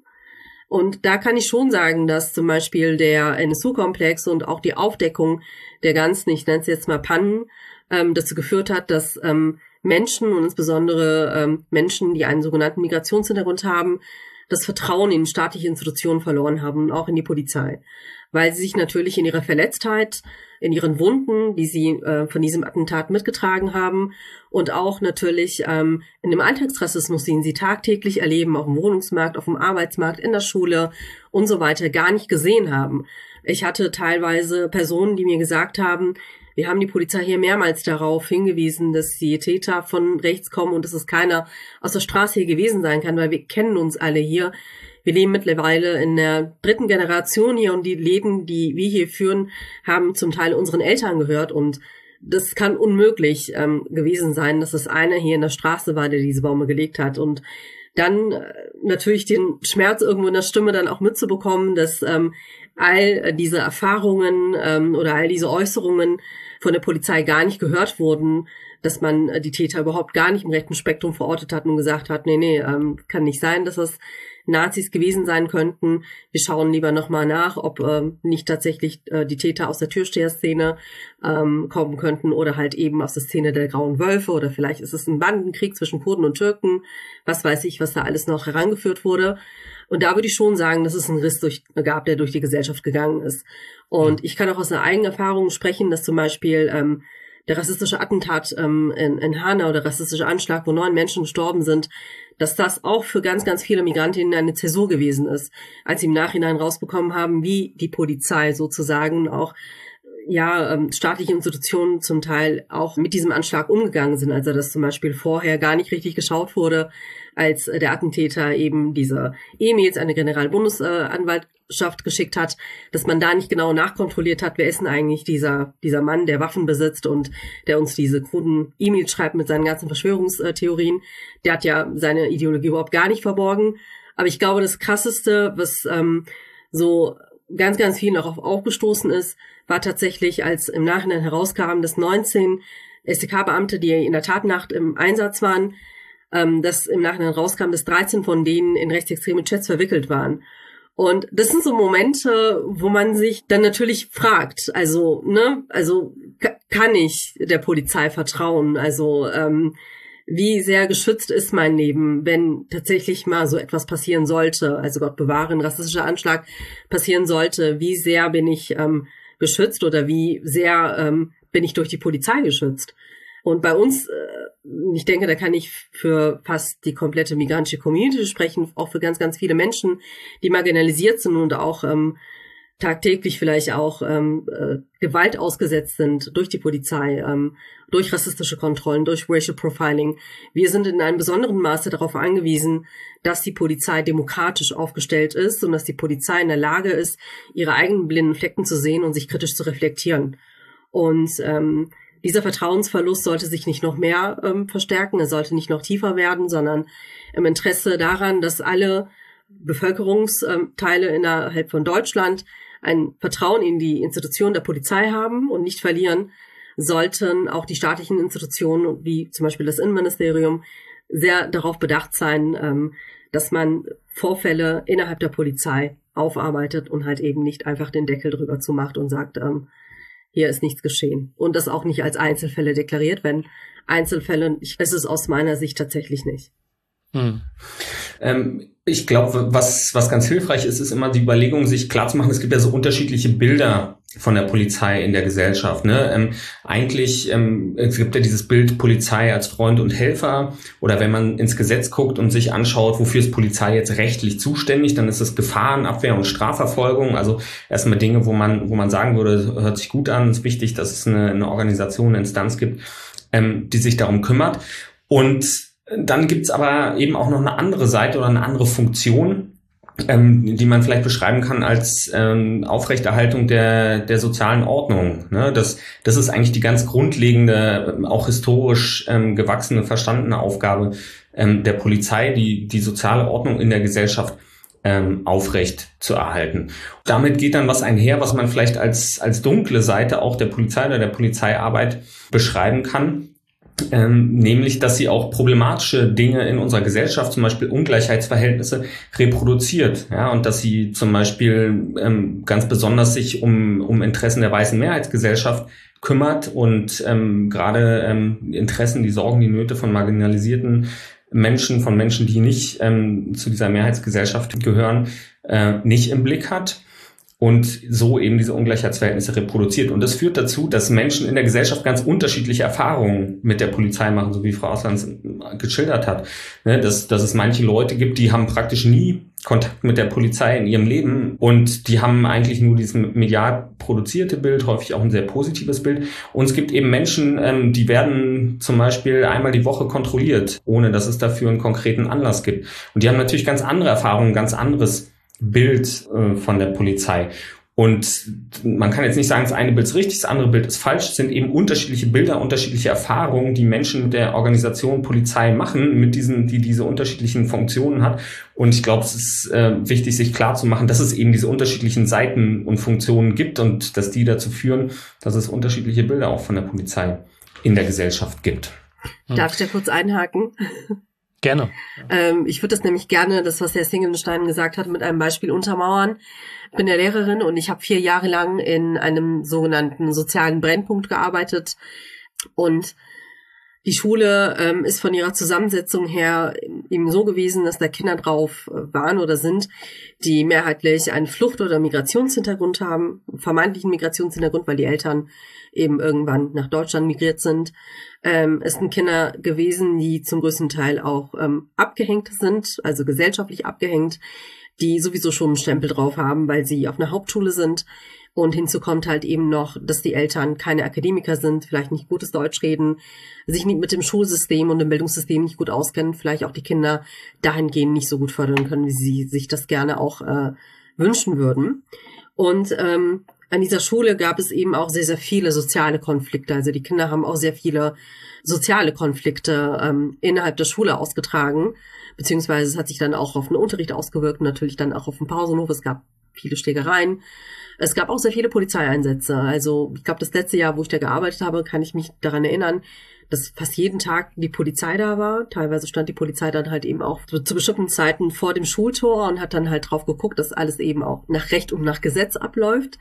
S1: Und da kann ich schon sagen, dass zum Beispiel der N S U-Komplex und auch die Aufdeckung der ganzen, ich nenne es jetzt mal Pannen, ähm, dazu geführt hat, dass ähm, Menschen und insbesondere ähm, Menschen, die einen sogenannten Migrationshintergrund haben, das Vertrauen in staatliche Institutionen verloren haben und auch in die Polizei. Weil sie sich natürlich in ihrer Verletztheit, in ihren Wunden, die sie äh, von diesem Attentat mitgetragen haben und auch natürlich ähm, in dem Alltagsrassismus, den sie tagtäglich erleben, auf dem Wohnungsmarkt, auf dem Arbeitsmarkt, in der Schule und so weiter, gar nicht gesehen haben. Ich hatte teilweise Personen, die mir gesagt haben, wir haben die Polizei hier mehrmals darauf hingewiesen, dass die Täter von rechts kommen und dass es keiner aus der Straße hier gewesen sein kann, weil wir kennen uns alle hier. Wir leben mittlerweile in der dritten Generation hier und die Läden, die wir hier führen, haben zum Teil unseren Eltern gehört und das kann unmöglich ähm, gewesen sein, dass es einer hier in der Straße war, der diese Bombe gelegt hat. Und dann äh, natürlich den Schmerz irgendwo in der Stimme dann auch mitzubekommen, dass ähm, all diese Erfahrungen ähm, oder all diese Äußerungen von der Polizei gar nicht gehört wurden, dass man äh, die Täter überhaupt gar nicht im rechten Spektrum verortet hat und gesagt hat, nee, nee, ähm, kann nicht sein, dass das Nazis gewesen sein könnten. Wir schauen lieber nochmal nach, ob ähm, nicht tatsächlich äh, die Täter aus der Türsteher-Szene ähm, kommen könnten oder halt eben aus der Szene der Grauen Wölfe oder vielleicht ist es ein Bandenkrieg zwischen Kurden und Türken, was weiß ich, was da alles noch herangeführt wurde. Und da würde ich schon sagen, dass es einen Riss durch, gab, der durch die Gesellschaft gegangen ist. Und ich kann auch aus einer eigenen Erfahrung sprechen, dass zum Beispiel ähm, der rassistische Attentat ähm, in, in Hanau, der rassistische Anschlag, wo neun Menschen gestorben sind, dass das auch für ganz, ganz viele Migrantinnen eine Zäsur gewesen ist, als sie im Nachhinein rausbekommen haben, wie die Polizei sozusagen auch ja ähm, staatliche Institutionen zum Teil auch mit diesem Anschlag umgegangen sind, also dass zum Beispiel vorher gar nicht richtig geschaut wurde, als äh, der Attentäter eben diese E-Mails an die Generalbundesanwaltschaft geschickt hat, dass man da nicht genau nachkontrolliert hat, wer ist denn eigentlich dieser dieser Mann, der Waffen besitzt und der uns diese kruden E-Mails schreibt mit seinen ganzen Verschwörungstheorien. Der hat ja seine Ideologie überhaupt gar nicht verborgen. Aber ich glaube, das Krasseste, was ähm, so ganz, ganz vielen auch aufgestoßen ist, war tatsächlich, als im Nachhinein herauskam, dass neunzehn S E K-Beamte, die in der Tatnacht im Einsatz waren, ähm, dass im Nachhinein rauskam, dass dreizehn von denen in rechtsextreme Chats verwickelt waren. Und das sind so Momente, wo man sich dann natürlich fragt, also, ne, also kann ich der Polizei vertrauen? Also, ähm, wie sehr geschützt ist mein Leben, wenn tatsächlich mal so etwas passieren sollte, also Gott bewahre, ein rassistischer Anschlag passieren sollte, wie sehr bin ich ähm, geschützt oder wie sehr ähm, bin ich durch die Polizei geschützt? Und bei uns, äh, ich denke, da kann ich für fast die komplette migrantische Community sprechen, auch für ganz, ganz viele Menschen, die marginalisiert sind und auch ähm, tagtäglich vielleicht auch ähm, äh, Gewalt ausgesetzt sind durch die Polizei, ähm, durch rassistische Kontrollen, durch Racial Profiling. Wir sind in einem besonderen Maße darauf angewiesen, dass die Polizei demokratisch aufgestellt ist und dass die Polizei in der Lage ist, ihre eigenen blinden Flecken zu sehen und sich kritisch zu reflektieren. Und ähm, dieser Vertrauensverlust sollte sich nicht noch mehr ähm, verstärken, er sollte nicht noch tiefer werden, sondern im Interesse daran, dass alle Bevölkerungsteile innerhalb von Deutschland ein Vertrauen in die Institutionen der Polizei haben und nicht verlieren, sollten auch die staatlichen Institutionen, wie zum Beispiel das Innenministerium, sehr darauf bedacht sein, dass man Vorfälle innerhalb der Polizei aufarbeitet und halt eben nicht einfach den Deckel drüber zumacht und sagt, hier ist nichts geschehen. Und das auch nicht als Einzelfälle deklariert, wenn Einzelfälle ist es aus meiner Sicht tatsächlich nicht.
S3: Hm.
S2: Ähm, ich glaube, was, was ganz hilfreich ist, ist immer die Überlegung, sich klarzumachen, es gibt ja so unterschiedliche Bilder von der Polizei in der Gesellschaft. Ne? Ähm, eigentlich, ähm, es gibt ja dieses Bild Polizei als Freund und Helfer, oder wenn man ins Gesetz guckt und sich anschaut, wofür ist Polizei jetzt rechtlich zuständig, dann ist es Gefahrenabwehr und Strafverfolgung, also erstmal Dinge, wo man, wo man sagen würde, hört sich gut an, ist wichtig, dass es eine, eine Organisation, eine Instanz gibt, ähm, die sich darum kümmert. Und dann gibt's aber eben auch noch eine andere Seite oder eine andere Funktion, ähm, die man vielleicht beschreiben kann als ähm, Aufrechterhaltung der der sozialen Ordnung. Ne? Das das ist eigentlich die ganz grundlegende, auch historisch ähm, gewachsene, verstandene Aufgabe ähm, der Polizei, die die soziale Ordnung in der Gesellschaft ähm, aufrecht zu erhalten. Damit geht dann was einher, was man vielleicht als als dunkle Seite auch der Polizei oder der Polizeiarbeit beschreiben kann. Ähm, nämlich, dass sie auch problematische Dinge in unserer Gesellschaft, zum Beispiel Ungleichheitsverhältnisse, reproduziert, ja, und dass sie zum Beispiel ähm, ganz besonders sich um um Interessen der weißen Mehrheitsgesellschaft kümmert und ähm, gerade ähm, Interessen, die Sorgen, die Nöte von marginalisierten Menschen, von Menschen, die nicht ähm, zu dieser Mehrheitsgesellschaft gehören, äh, nicht im Blick hat. Und so eben diese Ungleichheitsverhältnisse reproduziert. Und das führt dazu, dass Menschen in der Gesellschaft ganz unterschiedliche Erfahrungen mit der Polizei machen, so wie Frau Auslands geschildert hat. Dass, dass es manche Leute gibt, die haben praktisch nie Kontakt mit der Polizei in ihrem Leben und die haben eigentlich nur dieses medial produzierte Bild, häufig auch ein sehr positives Bild. Und es gibt eben Menschen, die werden zum Beispiel einmal die Woche kontrolliert, ohne dass es dafür einen konkreten Anlass gibt. Und die haben natürlich ganz andere Erfahrungen, ganz anderes Bild äh, von der Polizei. Und man kann jetzt nicht sagen, das eine Bild ist richtig, das andere Bild ist falsch. Es sind eben unterschiedliche Bilder, unterschiedliche Erfahrungen, die Menschen mit der Organisation Polizei machen, mit diesen, die diese unterschiedlichen Funktionen hat. Und ich glaube, es ist äh, wichtig, sich klar zu machen, dass es eben diese unterschiedlichen Seiten und Funktionen gibt und dass die dazu führen, dass es unterschiedliche Bilder auch von der Polizei in der Gesellschaft gibt.
S1: Darf ich da kurz einhaken?
S3: Gerne.
S1: Ähm, ich würde das nämlich gerne, das, was Herr Singenstein gesagt hat, mit einem Beispiel untermauern. Ich bin ja Lehrerin und ich habe vier Jahre lang in einem sogenannten sozialen Brennpunkt gearbeitet. Und die Schule ähm, ist von ihrer Zusammensetzung her eben so gewesen, dass da Kinder drauf waren oder sind, die mehrheitlich einen Flucht- oder Migrationshintergrund haben, vermeintlichen Migrationshintergrund, weil die Eltern eben irgendwann nach Deutschland migriert sind. Ähm, es sind Kinder gewesen, die zum größten Teil auch ähm, abgehängt sind, also gesellschaftlich abgehängt, die sowieso schon einen Stempel drauf haben, weil sie auf einer Hauptschule sind. Und hinzu kommt halt eben noch, dass die Eltern keine Akademiker sind, vielleicht nicht gutes Deutsch reden, sich nicht mit dem Schulsystem und dem Bildungssystem nicht gut auskennen, vielleicht auch die Kinder dahingehend nicht so gut fördern können, wie sie sich das gerne auch äh, wünschen würden. Und ähm, an dieser Schule gab es eben auch sehr, sehr viele soziale Konflikte. Also die Kinder haben auch sehr viele soziale Konflikte ähm, innerhalb der Schule ausgetragen, beziehungsweise es hat sich dann auch auf den Unterricht ausgewirkt, natürlich dann auch auf den Pausenhof. Es gab viele Schlägereien. Es gab auch sehr viele Polizeieinsätze. Also ich glaube, das letzte Jahr, wo ich da gearbeitet habe, kann ich mich daran erinnern, dass fast jeden Tag die Polizei da war. Teilweise stand die Polizei dann halt eben auch zu bestimmten Zeiten vor dem Schultor und hat dann halt drauf geguckt, dass alles eben auch nach Recht und nach Gesetz abläuft.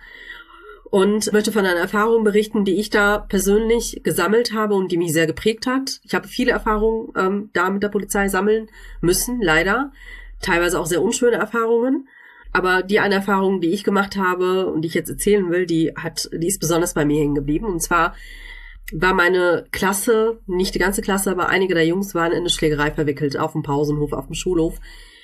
S1: Und möchte von einer Erfahrung berichten, die ich da persönlich gesammelt habe und die mich sehr geprägt hat. Ich habe viele Erfahrungen ähm, da mit der Polizei sammeln müssen, leider. Teilweise auch sehr unschöne Erfahrungen. Aber die eine Erfahrung, die ich gemacht habe und die ich jetzt erzählen will, die hat, die ist besonders bei mir hängen geblieben. Und zwar war meine Klasse, nicht die ganze Klasse, aber einige der Jungs waren in eine Schlägerei verwickelt, auf dem Pausenhof, auf dem Schulhof.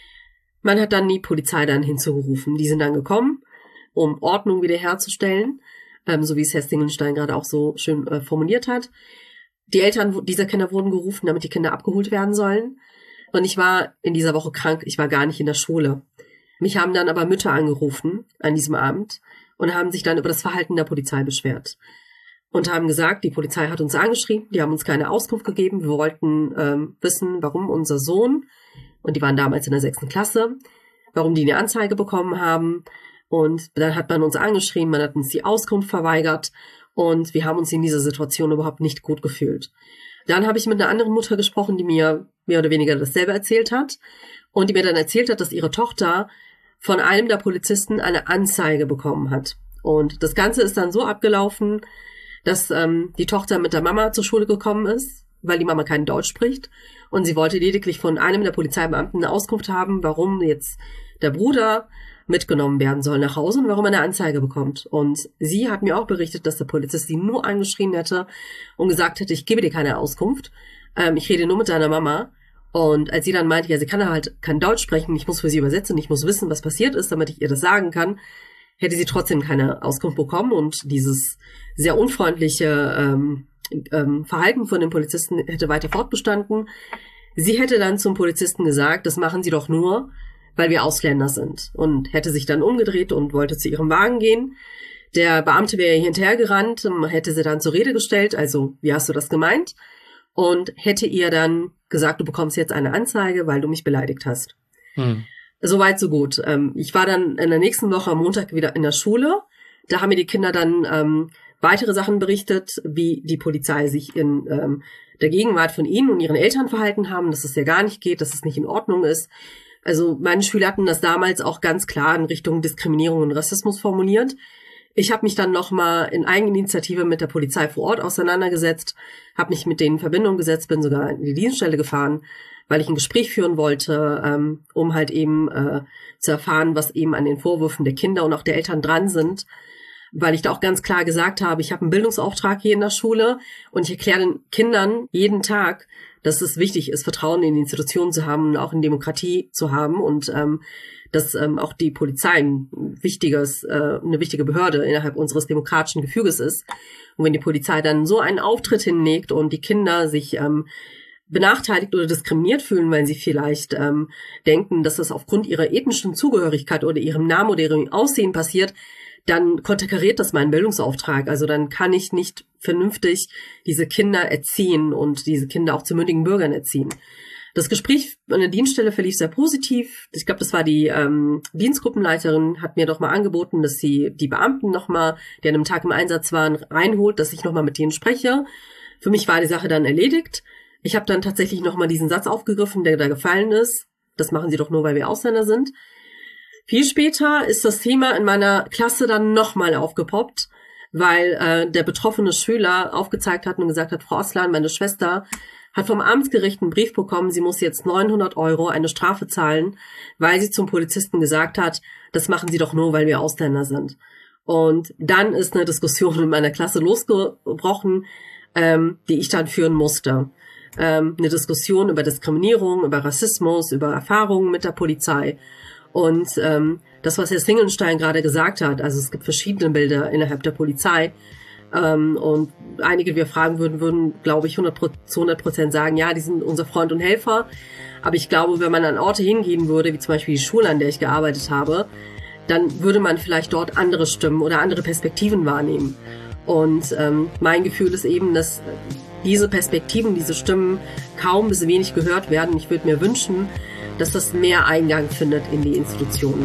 S1: Man hat dann die Polizei dann hinzugerufen. Die sind dann gekommen, um Ordnung wiederherzustellen, ähm, so wie es Herr Singenstein gerade auch so schön äh, formuliert hat. Die Eltern dieser Kinder wurden gerufen, damit die Kinder abgeholt werden sollen. Und ich war in dieser Woche krank, ich war gar nicht in der Schule. Mich haben dann aber Mütter angerufen an diesem Abend und haben sich dann über das Verhalten der Polizei beschwert. Und haben gesagt, die Polizei hat uns angeschrieben, die haben uns keine Auskunft gegeben, wir wollten ähm, wissen, warum unser Sohn, und die waren damals in der sechsten Klasse, warum die eine Anzeige bekommen haben. Und dann hat man uns angeschrieben, man hat uns die Auskunft verweigert und wir haben uns in dieser Situation überhaupt nicht gut gefühlt. Dann habe ich mit einer anderen Mutter gesprochen, die mir mehr oder weniger dasselbe erzählt hat und die mir dann erzählt hat, dass ihre Tochter von einem der Polizisten eine Anzeige bekommen hat. Und das Ganze ist dann so abgelaufen, dass ähm, die Tochter mit der Mama zur Schule gekommen ist, weil die Mama kein Deutsch spricht. Und sie wollte lediglich von einem der Polizeibeamten eine Auskunft haben, warum jetzt der Bruder mitgenommen werden soll nach Hause und warum er eine Anzeige bekommt. Und sie hat mir auch berichtet, dass der Polizist sie nur angeschrien hätte und gesagt hätte, ich gebe dir keine Auskunft, ähm, ich rede nur mit deiner Mama. Und als sie dann meinte, ja, sie kann halt kein Deutsch sprechen, ich muss für sie übersetzen, ich muss wissen, was passiert ist, damit ich ihr das sagen kann, hätte sie trotzdem keine Auskunft bekommen. Und dieses sehr unfreundliche ähm, ähm, Verhalten von dem Polizisten hätte weiter fortbestanden. Sie hätte dann zum Polizisten gesagt, das machen Sie doch nur, weil wir Ausländer sind, und hätte sich dann umgedreht und wollte zu ihrem Wagen gehen. Der Beamte wäre ihr hinterhergerannt, hätte sie dann zur Rede gestellt, also wie hast du das gemeint? Und hätte ihr dann gesagt, du bekommst jetzt eine Anzeige, weil du mich beleidigt hast. Hm. Soweit, so gut. Ich war dann in der nächsten Woche am Montag wieder in der Schule. Da haben mir die Kinder dann ähm, weitere Sachen berichtet, wie die Polizei sich in ähm, der Gegenwart von ihnen und ihren Eltern verhalten haben, dass es ja gar nicht geht, dass es nicht in Ordnung ist. Also meine Schüler hatten das damals auch ganz klar in Richtung Diskriminierung und Rassismus formuliert. Ich habe mich dann nochmal in Eigeninitiative mit der Polizei vor Ort auseinandergesetzt, habe mich mit denen in Verbindung gesetzt, bin sogar in die Dienststelle gefahren, weil ich ein Gespräch führen wollte, ähm, um halt eben äh, zu erfahren, was eben an den Vorwürfen der Kinder und auch der Eltern dran sind. Weil ich da auch ganz klar gesagt habe, ich habe einen Bildungsauftrag hier in der Schule und ich erkläre den Kindern jeden Tag, dass es wichtig ist, Vertrauen in die Institutionen zu haben und auch in Demokratie zu haben und ähm, dass ähm, auch die Polizei ein wichtiges, äh, eine wichtige Behörde innerhalb unseres demokratischen Gefüges ist. Und wenn die Polizei dann so einen Auftritt hinlegt und die Kinder sich ähm, benachteiligt oder diskriminiert fühlen, weil sie vielleicht ähm, denken, dass das aufgrund ihrer ethnischen Zugehörigkeit oder ihrem Namen oder ihrem Aussehen passiert, dann konterkariert das meinen Bildungsauftrag. Also dann kann ich nicht vernünftig diese Kinder erziehen und diese Kinder auch zu mündigen Bürgern erziehen. Das Gespräch an der Dienststelle verlief sehr positiv. Ich glaube, das war die ähm, Dienstgruppenleiterin, hat mir doch mal angeboten, dass sie die Beamten noch mal, die an einem Tag im Einsatz waren, reinholt, dass ich noch mal mit denen spreche. Für mich war die Sache dann erledigt. Ich habe dann tatsächlich noch mal diesen Satz aufgegriffen, der da gefallen ist. Das machen sie doch nur, weil wir Ausländer sind. Viel später ist das Thema in meiner Klasse dann nochmal aufgepoppt, weil äh, der betroffene Schüler aufgezeigt hat und gesagt hat, Frau Oslan, meine Schwester, hat vom Amtsgericht einen Brief bekommen, sie muss jetzt neunhundert Euro eine Strafe zahlen, weil sie zum Polizisten gesagt hat, das machen sie doch nur, weil wir Ausländer sind. Und dann ist eine Diskussion in meiner Klasse losgebrochen, ähm, die ich dann führen musste. Ähm, eine Diskussion über Diskriminierung, über Rassismus, über Erfahrungen mit der Polizei. Und ähm, das, was Herr Singelstein gerade gesagt hat, also es gibt verschiedene Bilder innerhalb der Polizei, ähm, und einige, die wir fragen würden, würden, glaube ich, hundert zu hundert Prozent sagen, ja, die sind unser Freund und Helfer. Aber ich glaube, wenn man an Orte hingehen würde, wie zum Beispiel die Schule, an der ich gearbeitet habe, dann würde man vielleicht dort andere Stimmen oder andere Perspektiven wahrnehmen. Und ähm, mein Gefühl ist eben, dass diese Perspektiven, diese Stimmen kaum bis wenig gehört werden. Ich würde mir wünschen, dass das mehr Eingang findet in die Institutionen.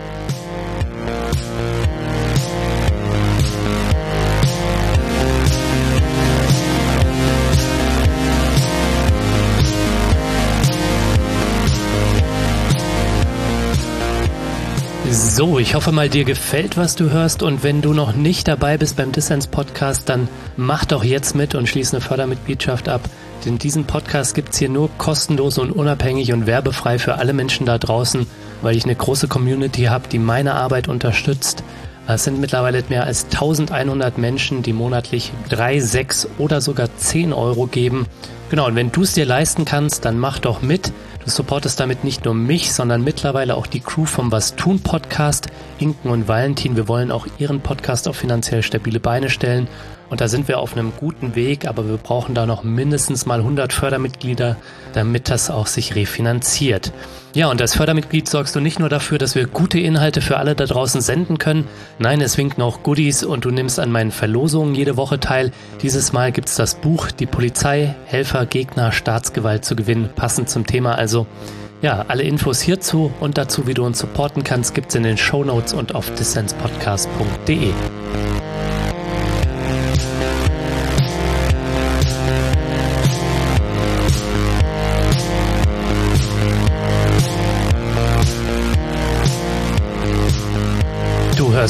S3: So, ich hoffe mal, dir gefällt, was du hörst, und wenn du noch nicht dabei bist beim Dissens-Podcast, dann mach doch jetzt mit und schließ eine Fördermitgliedschaft ab. Denn diesen Podcast gibt's hier nur kostenlos und unabhängig und werbefrei für alle Menschen da draußen, weil ich eine große Community habe, die meine Arbeit unterstützt. Es sind mittlerweile mehr als eintausendeinhundert Menschen, die monatlich drei, sechs oder sogar zehn Euro geben. Genau, und wenn du es dir leisten kannst, dann mach doch mit. Du supportest damit nicht nur mich, sondern mittlerweile auch die Crew vom Was tun Podcast, Inken und Valentin. Wir wollen auch ihren Podcast auf finanziell stabile Beine stellen. Und da sind wir auf einem guten Weg, aber wir brauchen da noch mindestens mal hundert Fördermitglieder, damit das auch sich refinanziert. Ja, und als Fördermitglied sorgst du nicht nur dafür, dass wir gute Inhalte für alle da draußen senden können. Nein, es winken auch Goodies und du nimmst an meinen Verlosungen jede Woche teil. Dieses Mal gibt's das Buch Die Polizei, Helfer, Gegner, Staatsgewalt zu gewinnen, passend zum Thema also. Ja, alle Infos hierzu und dazu, wie du uns supporten kannst, gibt's in den Shownotes und auf dissenspodcast punkt de.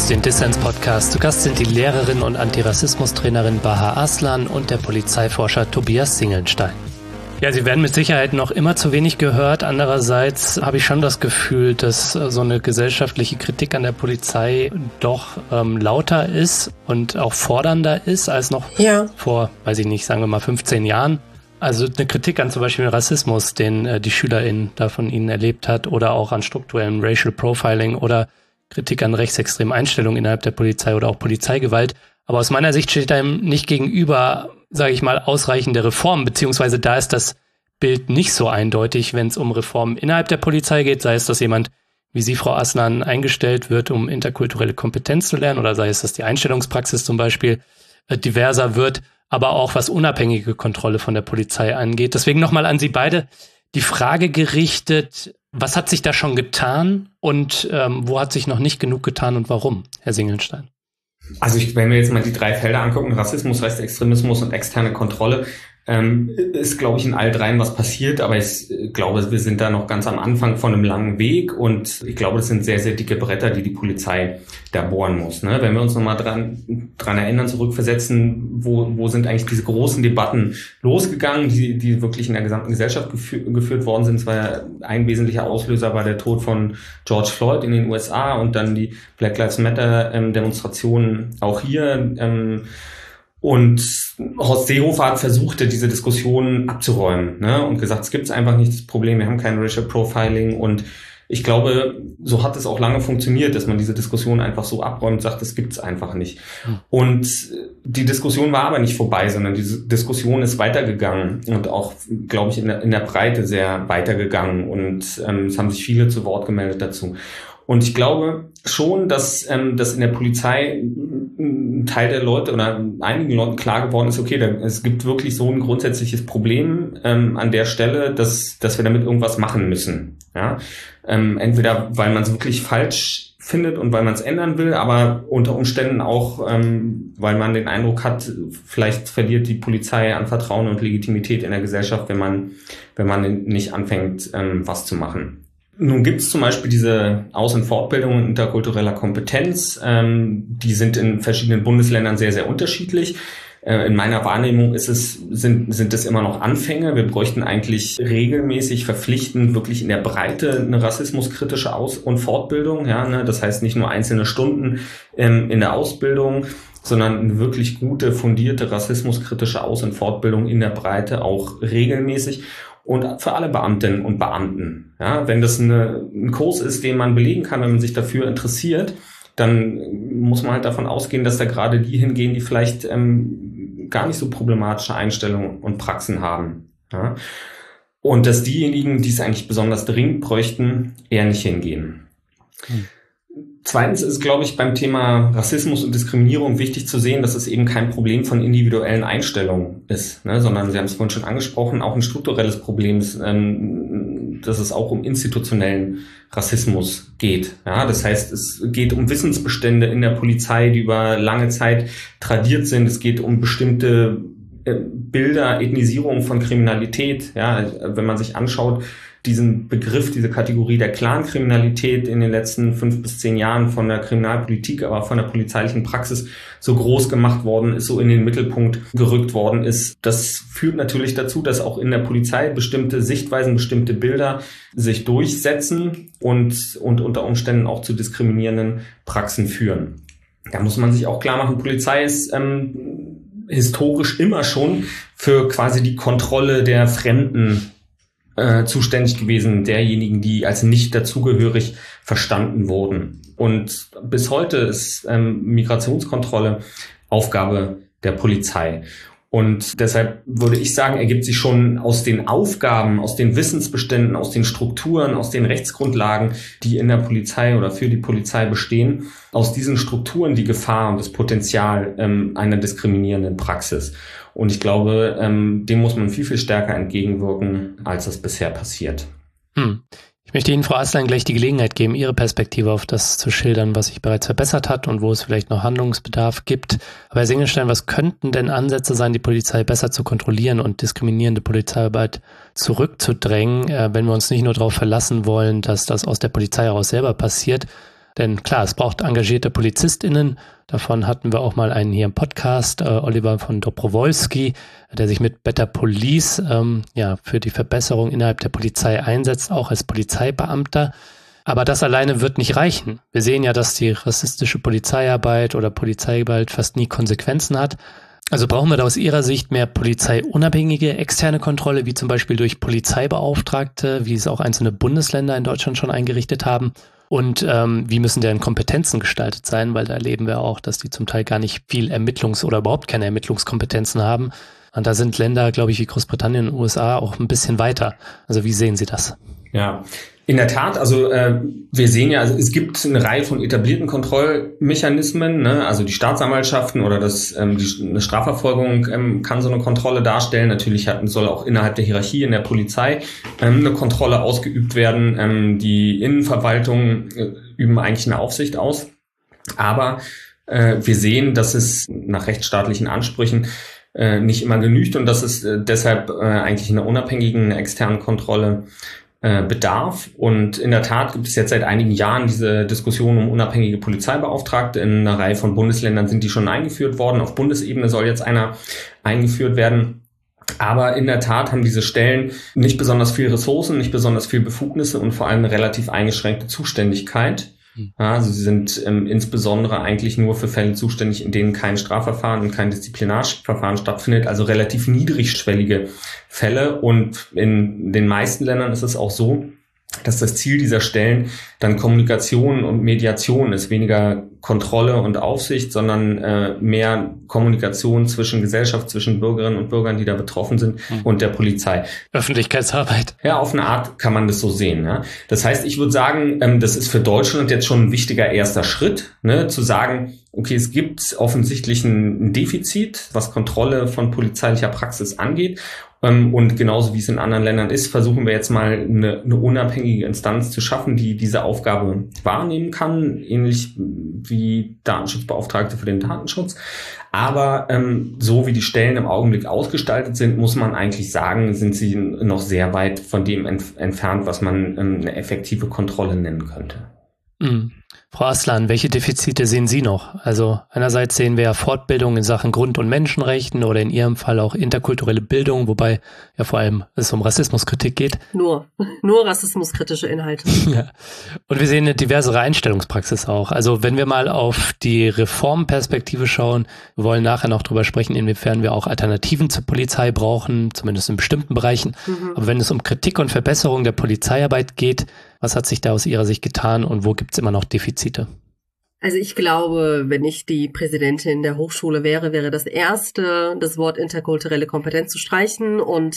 S3: hörst den Dissens-Podcast. Zu Gast sind die Lehrerin und Antirassismus-Trainerin Baha Aslan und der Polizeiforscher Tobias Singelnstein. Ja, sie werden mit Sicherheit noch immer zu wenig gehört. Andererseits habe ich schon das Gefühl, dass so eine gesellschaftliche Kritik an der Polizei doch ähm, lauter ist und auch fordernder ist als noch ja. vor, weiß ich nicht, sagen wir mal fünfzehn Jahren. Also eine Kritik an zum Beispiel den Rassismus, den äh, die SchülerInnen da von ihnen erlebt hat, oder auch an strukturellem Racial Profiling oder Kritik an rechtsextremen Einstellungen innerhalb der Polizei oder auch Polizeigewalt. Aber aus meiner Sicht steht einem nicht gegenüber, sage ich mal, ausreichende Reformen, beziehungsweise da ist das Bild nicht so eindeutig, wenn es um Reformen innerhalb der Polizei geht, sei es, dass jemand wie Sie, Frau Aslan, eingestellt wird, um interkulturelle Kompetenz zu lernen, oder sei es, dass die Einstellungspraxis zum Beispiel äh, diverser wird, aber auch was unabhängige Kontrolle von der Polizei angeht. Deswegen nochmal an Sie beide die Frage gerichtet, was hat sich da schon getan und ähm, wo hat sich noch nicht genug getan und warum, Herr Singelnstein?
S2: Also ich, wenn wir jetzt mal die drei Felder angucken, Rassismus, Rechtsextremismus und externe Kontrolle, ähm, ist, glaube ich, in all dreien was passiert, aber ich glaube, wir sind da noch ganz am Anfang von einem langen Weg und ich glaube, das sind sehr, sehr dicke Bretter, die die Polizei da bohren muss. Ne? Wenn wir uns nochmal dran, dran erinnern, zurückversetzen, wo, wo sind eigentlich diese großen Debatten losgegangen, die, die wirklich in der gesamten Gesellschaft gefü- geführt worden sind. Es war ja ein wesentlicher Auslöser war der Tod von George Floyd in den U S A und dann die Black Lives Matter ähm, Demonstrationen auch hier. Ähm, Und Horst Seehofer hat versucht, diese Diskussion abzuräumen, ne, und gesagt, es gibt einfach nicht das Problem, wir haben kein Racial Profiling. Und ich glaube, so hat es auch lange funktioniert, dass man diese Diskussion einfach so abräumt und sagt, das gibt's einfach nicht. Hm. Und die Diskussion war aber nicht vorbei, sondern diese Diskussion ist weitergegangen und auch, glaube ich, in der, in der Breite sehr weitergegangen. Und ähm, es haben sich viele zu Wort gemeldet dazu. Und ich glaube schon, dass, ähm, dass in der Polizei ein Teil der Leute oder einigen Leuten klar geworden ist, okay, da, es gibt wirklich so ein grundsätzliches Problem ähm, an der Stelle, dass, dass wir damit irgendwas machen müssen. Ja? Ähm, entweder weil man es wirklich falsch findet und weil man es ändern will, aber unter Umständen auch, ähm, weil man den Eindruck hat, vielleicht verliert die Polizei an Vertrauen und Legitimität in der Gesellschaft, wenn man, wenn man nicht anfängt, ähm, was zu machen. Nun gibt es zum Beispiel diese Aus- und Fortbildungen interkultureller Kompetenz. Ähm, die sind in verschiedenen Bundesländern sehr, sehr unterschiedlich. Äh, in meiner Wahrnehmung ist es, sind, sind es immer noch Anfänge. Wir bräuchten eigentlich regelmäßig verpflichtend wirklich in der Breite eine rassismuskritische Aus- und Fortbildung. Ja, ne? Das heißt nicht nur einzelne Stunden ähm, in der Ausbildung, sondern eine wirklich gute, fundierte rassismuskritische Aus- und Fortbildung in der Breite, auch regelmäßig. Und für alle Beamtinnen und Beamten. Ja, wenn das eine, ein Kurs ist, den man belegen kann, wenn man sich dafür interessiert, dann muss man halt davon ausgehen, dass da gerade die hingehen, die vielleicht ähm, gar nicht so problematische Einstellungen und Praxen haben. Ja? Und dass diejenigen, die es eigentlich besonders dringend bräuchten, eher nicht hingehen. Hm. Zweitens ist, glaube ich, beim Thema Rassismus und Diskriminierung wichtig zu sehen, dass es eben kein Problem von individuellen Einstellungen ist, ne, sondern Sie haben es vorhin schon angesprochen, auch ein strukturelles Problem ist, ähm, dass es auch um institutionellen Rassismus geht. Ja, das heißt, es geht um Wissensbestände in der Polizei, die über lange Zeit tradiert sind. Es geht um bestimmte äh, Bilder, Ethnisierung von Kriminalität. Ja, wenn man sich anschaut, diesen Begriff, diese Kategorie der Clankriminalität in den letzten fünf bis zehn Jahren von der Kriminalpolitik, aber von der polizeilichen Praxis so groß gemacht worden ist, so in den Mittelpunkt gerückt worden ist. Das führt natürlich dazu, dass auch in der Polizei bestimmte Sichtweisen, bestimmte Bilder sich durchsetzen und, und unter Umständen auch zu diskriminierenden Praxen führen. Da muss man sich auch klar machen, Polizei ist ähm, historisch immer schon für quasi die Kontrolle der Fremden Äh, zuständig gewesen, derjenigen, die als nicht dazugehörig verstanden wurden. Und bis heute ist ähm, Migrationskontrolle Aufgabe der Polizei. Und deshalb würde ich sagen, ergibt sich schon aus den Aufgaben, aus den Wissensbeständen, aus den Strukturen, aus den Rechtsgrundlagen, die in der Polizei oder für die Polizei bestehen, aus diesen Strukturen die Gefahr und das Potenzial ähm, einer diskriminierenden Praxis. Und ich glaube, ähm, dem muss man viel, viel stärker entgegenwirken, als das bisher passiert.
S3: Hm. Ich möchte Ihnen, Frau Aslan, gleich die Gelegenheit geben, Ihre Perspektive auf das zu schildern, was sich bereits verbessert hat und wo es vielleicht noch Handlungsbedarf gibt. Aber Herr Singelnstein, was könnten denn Ansätze sein, die Polizei besser zu kontrollieren und diskriminierende Polizeiarbeit zurückzudrängen, äh, wenn wir uns nicht nur darauf verlassen wollen, dass das aus der Polizei heraus selber passiert, Denn klar, es braucht engagierte PolizistInnen. Davon hatten wir auch mal einen hier im Podcast, äh, Oliver von Dobrowolski, der sich mit Better Police ähm, ja, für die Verbesserung innerhalb der Polizei einsetzt, auch als Polizeibeamter. Aber das alleine wird nicht reichen. Wir sehen ja, dass die rassistische Polizeiarbeit oder Polizeigewalt fast nie Konsequenzen hat. Also brauchen wir da aus Ihrer Sicht mehr polizeiunabhängige externe Kontrolle, wie zum Beispiel durch Polizeibeauftragte, wie es auch einzelne Bundesländer in Deutschland schon eingerichtet haben? Und ähm, wie müssen deren Kompetenzen gestaltet sein? Weil da erleben wir auch, dass die zum Teil gar nicht viel Ermittlungs- oder überhaupt keine Ermittlungskompetenzen haben. Und da sind Länder, glaube ich, wie Großbritannien und U S A auch ein bisschen weiter. Also wie sehen Sie das?
S2: Ja, in der Tat, also äh, wir sehen ja, also es gibt eine Reihe von etablierten Kontrollmechanismen, ne? Also die Staatsanwaltschaften oder das ähm, die eine Strafverfolgung ähm, kann so eine Kontrolle darstellen. Natürlich hat, soll auch innerhalb der Hierarchie in der Polizei ähm, eine Kontrolle ausgeübt werden. Ähm, die Innenverwaltungen äh, üben eigentlich eine Aufsicht aus, aber äh, wir sehen, dass es nach rechtsstaatlichen Ansprüchen äh, nicht immer genügt und dass es äh, deshalb äh, eigentlich einer unabhängigen externen Kontrolle Bedarf. Und in der Tat gibt es jetzt seit einigen Jahren diese Diskussion um unabhängige Polizeibeauftragte. In einer Reihe von Bundesländern sind die schon eingeführt worden. Auf Bundesebene soll jetzt einer eingeführt werden. Aber in der Tat haben diese Stellen nicht besonders viel Ressourcen, nicht besonders viel Befugnisse und vor allem eine relativ eingeschränkte Zuständigkeit. Ja, also sie sind ähm, insbesondere eigentlich nur für Fälle zuständig, in denen kein Strafverfahren und kein Disziplinarverfahren stattfindet, also relativ niedrigschwellige Fälle. Und in den meisten Ländern ist es auch so, dass das Ziel dieser Stellen dann Kommunikation und Mediation ist, weniger Kontrolle und Aufsicht, sondern äh, mehr Kommunikation zwischen Gesellschaft, zwischen Bürgerinnen und Bürgern, die da betroffen sind, mhm. und der Polizei.
S3: Öffentlichkeitsarbeit.
S2: Ja, auf eine Art kann man das so sehen. Ja. Das heißt, ich würde sagen, ähm, das ist für Deutschland jetzt schon ein wichtiger erster Schritt, ne, zu sagen, okay, es gibt offensichtlich ein, ein Defizit, was Kontrolle von polizeilicher Praxis angeht. Und genauso wie es in anderen Ländern ist, versuchen wir jetzt mal eine, eine unabhängige Instanz zu schaffen, die diese Aufgabe wahrnehmen kann, ähnlich wie Datenschutzbeauftragte für den Datenschutz. Aber ähm, so wie die Stellen im Augenblick ausgestaltet sind, muss man eigentlich sagen, sind sie noch sehr weit von dem entf- entfernt, was man ähm, eine effektive Kontrolle nennen könnte.
S3: Mhm. Frau Aslan, welche Defizite sehen Sie noch? Also einerseits sehen wir ja Fortbildung in Sachen Grund- und Menschenrechten oder in Ihrem Fall auch interkulturelle Bildung, wobei ja vor allem es um Rassismuskritik geht.
S1: Nur, nur rassismuskritische Inhalte.
S3: Ja. Und wir sehen eine diversere Einstellungspraxis auch. Also wenn wir mal auf die Reformperspektive schauen, wir wollen nachher noch drüber sprechen, inwiefern wir auch Alternativen zur Polizei brauchen, zumindest in bestimmten Bereichen. Mhm. Aber wenn es um Kritik und Verbesserung der Polizeiarbeit geht, was hat sich da aus Ihrer Sicht getan und wo gibt es immer noch Defizite?
S1: Also ich glaube, wenn ich die Präsidentin der Hochschule wäre, wäre das Erste, das Wort interkulturelle Kompetenz zu streichen und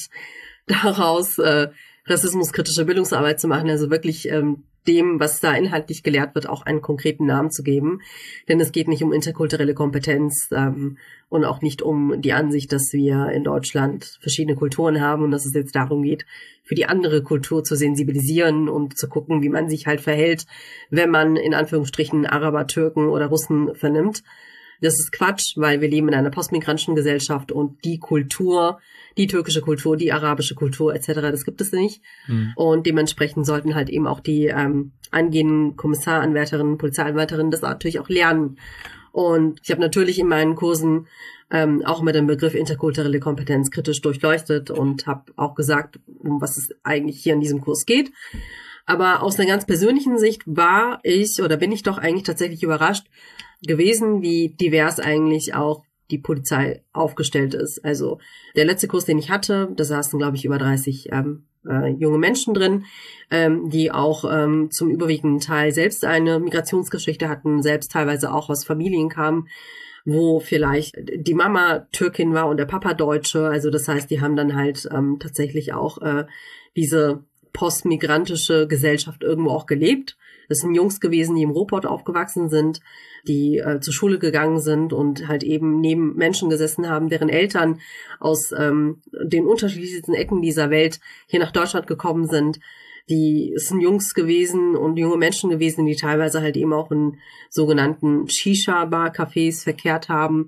S1: daraus äh, rassismuskritische Bildungsarbeit zu machen, also wirklich ähm, dem, was da inhaltlich gelehrt wird, auch einen konkreten Namen zu geben. Denn es geht nicht um interkulturelle Kompetenz ähm, und auch nicht um die Ansicht, dass wir in Deutschland verschiedene Kulturen haben und dass es jetzt darum geht, für die andere Kultur zu sensibilisieren und zu gucken, wie man sich halt verhält, wenn man in Anführungsstrichen Araber, Türken oder Russen vernimmt. Das ist Quatsch, weil wir leben in einer postmigrantischen Gesellschaft und die Kultur, die türkische Kultur, die arabische Kultur et cetera, das gibt es nicht. Mhm. Und dementsprechend sollten halt eben auch die ähm, angehenden Kommissaranwärterinnen, Polizeianwärterinnen das natürlich auch lernen. Und ich habe natürlich in meinen Kursen ähm, auch mit dem Begriff interkulturelle Kompetenz kritisch durchleuchtet und habe auch gesagt, um was es eigentlich hier in diesem Kurs geht. Aber aus einer ganz persönlichen Sicht war ich oder bin ich doch eigentlich tatsächlich überrascht gewesen, wie divers eigentlich auch die Polizei aufgestellt ist. Also der letzte Kurs, den ich hatte, da saßen, glaube ich, über dreißig ähm, äh, junge Menschen drin, ähm, die auch ähm, zum überwiegenden Teil selbst eine Migrationsgeschichte hatten, selbst teilweise auch aus Familien kamen, wo vielleicht die Mama Türkin war und der Papa Deutsche. Also das heißt, die haben dann halt ähm, tatsächlich auch äh, diese postmigrantische Gesellschaft irgendwo auch gelebt. Das sind Jungs gewesen, die im Ruhrpott aufgewachsen sind, die äh, zur Schule gegangen sind und halt eben neben Menschen gesessen haben, deren Eltern aus ähm, den unterschiedlichsten Ecken dieser Welt hier nach Deutschland gekommen sind. Die es sind Jungs gewesen und junge Menschen gewesen, die teilweise halt eben auch in sogenannten Shisha-Bar-Cafés verkehrt haben.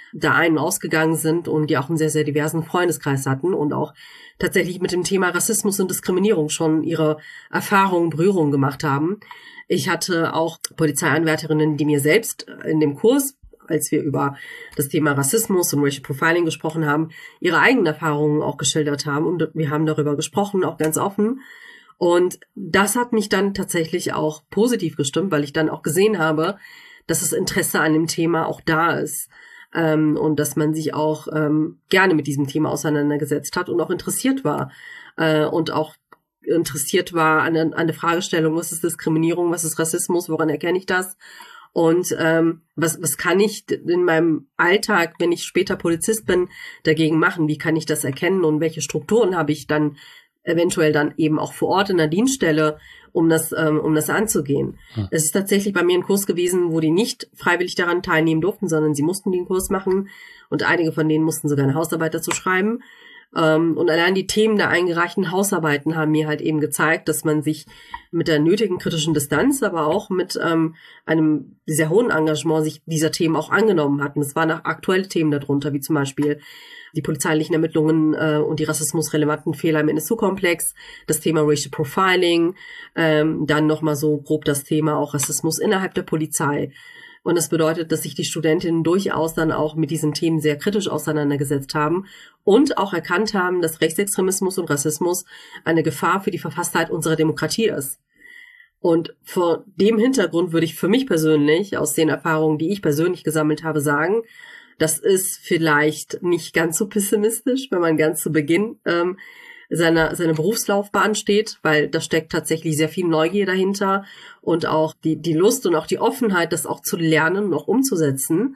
S1: da ein- und ausgegangen sind und die auch einen sehr, sehr diversen Freundeskreis hatten und auch tatsächlich mit dem Thema Rassismus und Diskriminierung schon ihre Erfahrungen, Berührungen gemacht haben. Ich hatte auch Polizeianwärterinnen, die mir selbst in dem Kurs, als wir über das Thema Rassismus und Racial Profiling gesprochen haben, ihre eigenen Erfahrungen auch geschildert haben. Und wir haben darüber gesprochen, auch ganz offen. Und das hat mich dann tatsächlich auch positiv gestimmt, weil ich dann auch gesehen habe, dass das Interesse an dem Thema auch da ist. Ähm, und dass man sich auch ähm, gerne mit diesem Thema auseinandergesetzt hat und auch interessiert war. Äh, und auch interessiert war an, an der Fragestellung, was ist Diskriminierung, was ist Rassismus, woran erkenne ich das? Und ähm, was, was kann ich in meinem Alltag, wenn ich später Polizist bin, dagegen machen? Wie kann ich das erkennen und welche Strukturen habe ich dann eventuell dann eben auch vor Ort in der Dienststelle, um das ähm, um das anzugehen? Hm. Es ist tatsächlich bei mir ein Kurs gewesen, wo die nicht freiwillig daran teilnehmen durften, sondern sie mussten den Kurs machen und einige von denen mussten sogar eine Hausarbeit dazu schreiben. Um, und allein die Themen der eingereichten Hausarbeiten haben mir halt eben gezeigt, dass man sich mit der nötigen kritischen Distanz, aber auch mit ähm, einem sehr hohen Engagement sich dieser Themen auch angenommen hat. Und es waren auch aktuelle Themen darunter, wie zum Beispiel die polizeilichen Ermittlungen äh, und die rassismusrelevanten Fehler im N S U-Komplex, das Thema Racial Profiling, ähm, dann nochmal so grob das Thema auch Rassismus innerhalb der Polizei. Und das bedeutet, dass sich die Studentinnen durchaus dann auch mit diesen Themen sehr kritisch auseinandergesetzt haben und auch erkannt haben, dass Rechtsextremismus und Rassismus eine Gefahr für die Verfasstheit unserer Demokratie ist. Und vor dem Hintergrund würde ich für mich persönlich, aus den Erfahrungen, die ich persönlich gesammelt habe, sagen, das ist vielleicht nicht ganz so pessimistisch, wenn man ganz zu Beginn ähm, seiner seine Berufslaufbahn steht, weil da steckt tatsächlich sehr viel Neugier dahinter und auch die die Lust und auch die Offenheit, das auch zu lernen und auch umzusetzen.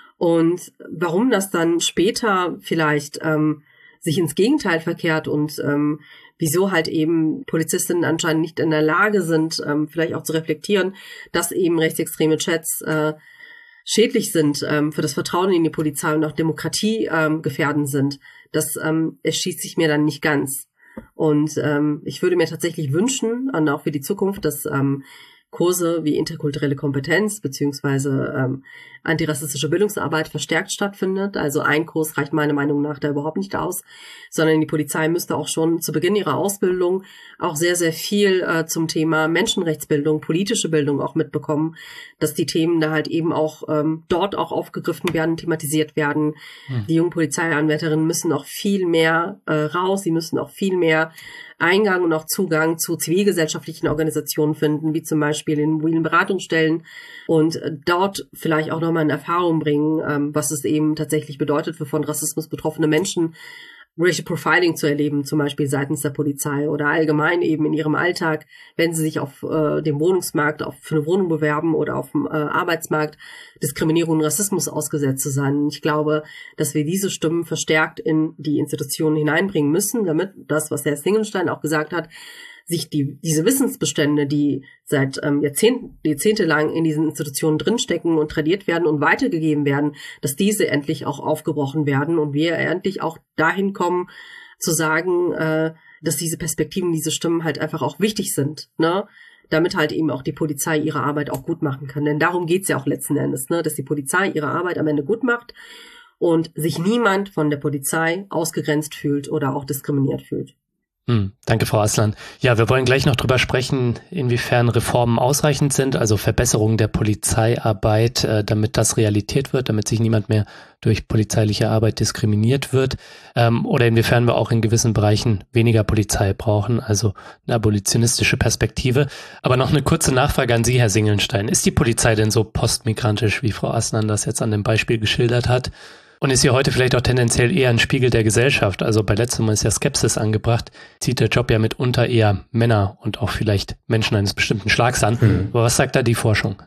S1: Und warum das dann später vielleicht ähm, sich ins Gegenteil verkehrt und ähm, wieso halt eben Polizistinnen anscheinend nicht in der Lage sind, ähm, vielleicht auch zu reflektieren, dass eben rechtsextreme Chats äh, schädlich sind ähm, für das Vertrauen in die Polizei und auch Demokratie ähm, gefährdend sind, das ähm, erschließt sich mir dann nicht ganz. Und ähm, ich würde mir tatsächlich wünschen, und auch für die Zukunft, dass ähm, Kurse wie interkulturelle Kompetenz beziehungsweise ähm, antirassistische Bildungsarbeit verstärkt stattfindet. Also ein Kurs reicht meiner Meinung nach da überhaupt nicht aus, sondern die Polizei müsste auch schon zu Beginn ihrer Ausbildung auch sehr, sehr viel äh, zum Thema Menschenrechtsbildung, politische Bildung auch mitbekommen, dass die Themen da halt eben auch ähm, dort auch aufgegriffen werden, thematisiert werden. Hm. Die jungen Polizeianwärterinnen müssen auch viel mehr äh, raus, sie müssen auch viel mehr Eingang und auch Zugang zu zivilgesellschaftlichen Organisationen finden, wie zum Beispiel in mobilen Beratungsstellen und äh, dort vielleicht auch nochmal in Erfahrung bringen, ähm, was es eben tatsächlich bedeutet für von Rassismus betroffene Menschen, Racial Profiling zu erleben, zum Beispiel seitens der Polizei oder allgemein eben in ihrem Alltag, wenn sie sich auf äh, dem Wohnungsmarkt auf, für eine Wohnung bewerben oder auf dem äh, Arbeitsmarkt Diskriminierung und Rassismus ausgesetzt zu sein. Ich glaube, dass wir diese Stimmen verstärkt in die Institutionen hineinbringen müssen, damit das, was Herr Singelstein auch gesagt hat, sich die diese Wissensbestände, die seit ähm, Jahrzehnten, jahrzehntelang in diesen Institutionen drinstecken und tradiert werden und weitergegeben werden, dass diese endlich auch aufgebrochen werden und wir endlich auch dahin kommen, zu sagen, äh, dass diese Perspektiven, diese Stimmen halt einfach auch wichtig sind, ne? Damit halt eben auch die Polizei ihre Arbeit auch gut machen kann. Denn darum geht's ja auch letzten Endes, ne? Dass die Polizei ihre Arbeit am Ende gut macht und sich niemand von der Polizei ausgegrenzt fühlt oder auch diskriminiert fühlt.
S3: Hm, danke, Frau Aslan. Ja, wir wollen gleich noch drüber sprechen, inwiefern Reformen ausreichend sind, also Verbesserungen der Polizeiarbeit, äh, damit das Realität wird, damit sich niemand mehr durch polizeiliche Arbeit diskriminiert wird, ähm, oder inwiefern wir auch in gewissen Bereichen weniger Polizei brauchen, also eine abolitionistische Perspektive. Aber noch eine kurze Nachfrage an Sie, Herr Singelstein. Ist die Polizei denn so postmigrantisch, wie Frau Aslan das jetzt an dem Beispiel geschildert hat? Und ist sie heute vielleicht auch tendenziell eher ein Spiegel der Gesellschaft? Also bei letztem ist ja Skepsis angebracht, zieht der Job ja mitunter eher Männer und auch vielleicht Menschen eines bestimmten Schlags an. Hm. Aber was sagt da die Forschung?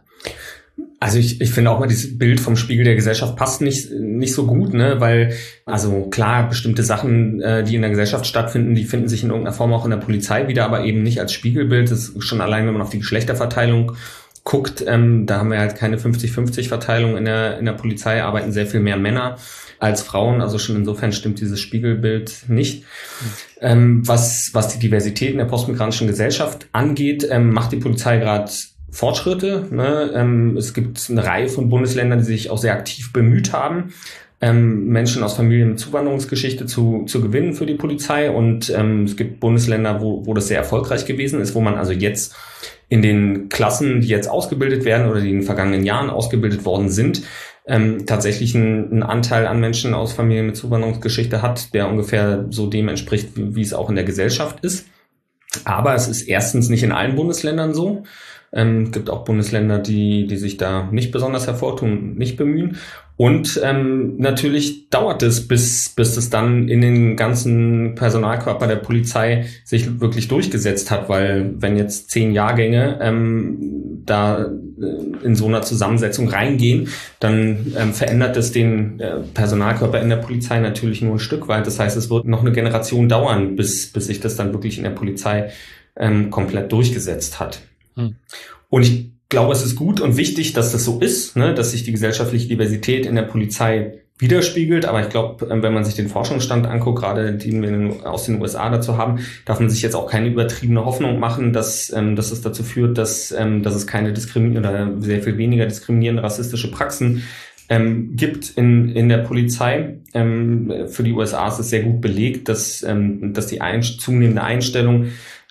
S2: Also ich, ich finde auch mal, dieses Bild vom Spiegel der Gesellschaft passt nicht nicht so gut, ne, weil also klar, bestimmte Sachen, äh, die in der Gesellschaft stattfinden, die finden sich in irgendeiner Form auch in der Polizei wieder, aber eben nicht als Spiegelbild. Das ist schon allein, wenn man auf die Geschlechterverteilung guckt, ähm, da haben wir halt keine fünfzig fünfzig Verteilung in der in der Polizei, arbeiten sehr viel mehr Männer als Frauen, also schon insofern stimmt dieses Spiegelbild nicht. Mhm. Ähm, was was die Diversität in der postmigrantischen Gesellschaft angeht, ähm, macht die Polizei gerade Fortschritte, ne? Ähm, es gibt eine Reihe von Bundesländern, die sich auch sehr aktiv bemüht haben, ähm, Menschen aus Familien mit Zuwanderungsgeschichte zu, zu gewinnen für die Polizei. Und ähm, es gibt Bundesländer, wo, wo das sehr erfolgreich gewesen ist, wo man also jetzt in den Klassen, die jetzt ausgebildet werden oder die in den vergangenen Jahren ausgebildet worden sind, ähm, tatsächlich einen, einen Anteil an Menschen aus Familien mit Zuwanderungsgeschichte hat, der ungefähr so dem entspricht, wie, wie es auch in der Gesellschaft ist. Aber es ist erstens nicht in allen Bundesländern so. Ähm, gibt auch Bundesländer, die, die sich da nicht besonders hervortun, nicht bemühen. Und ähm, natürlich dauert es, bis, bis es dann in den ganzen Personalkörper der Polizei sich wirklich durchgesetzt hat, weil wenn jetzt zehn Jahrgänge ähm, da äh, in so einer Zusammensetzung reingehen, dann ähm, verändert es den äh, Personalkörper in der Polizei natürlich nur ein Stück weit. Das heißt, es wird noch eine Generation dauern, bis, bis sich das dann wirklich in der Polizei ähm, komplett durchgesetzt hat. Hm. Und ich glaube, es ist gut und wichtig, dass das so ist, ne, dass sich die gesellschaftliche Diversität in der Polizei widerspiegelt. Aber ich glaube, wenn man sich den Forschungsstand anguckt, gerade den wir aus den U S A dazu haben, darf man sich jetzt auch keine übertriebene Hoffnung machen, dass, ähm, dass es dazu führt, dass, ähm, dass es keine diskriminierende oder sehr viel weniger diskriminierende rassistische Praxen ähm, gibt in, in der Polizei. Ähm, für die U S A ist es sehr gut belegt, dass, ähm, dass die ein, zunehmende Einstellung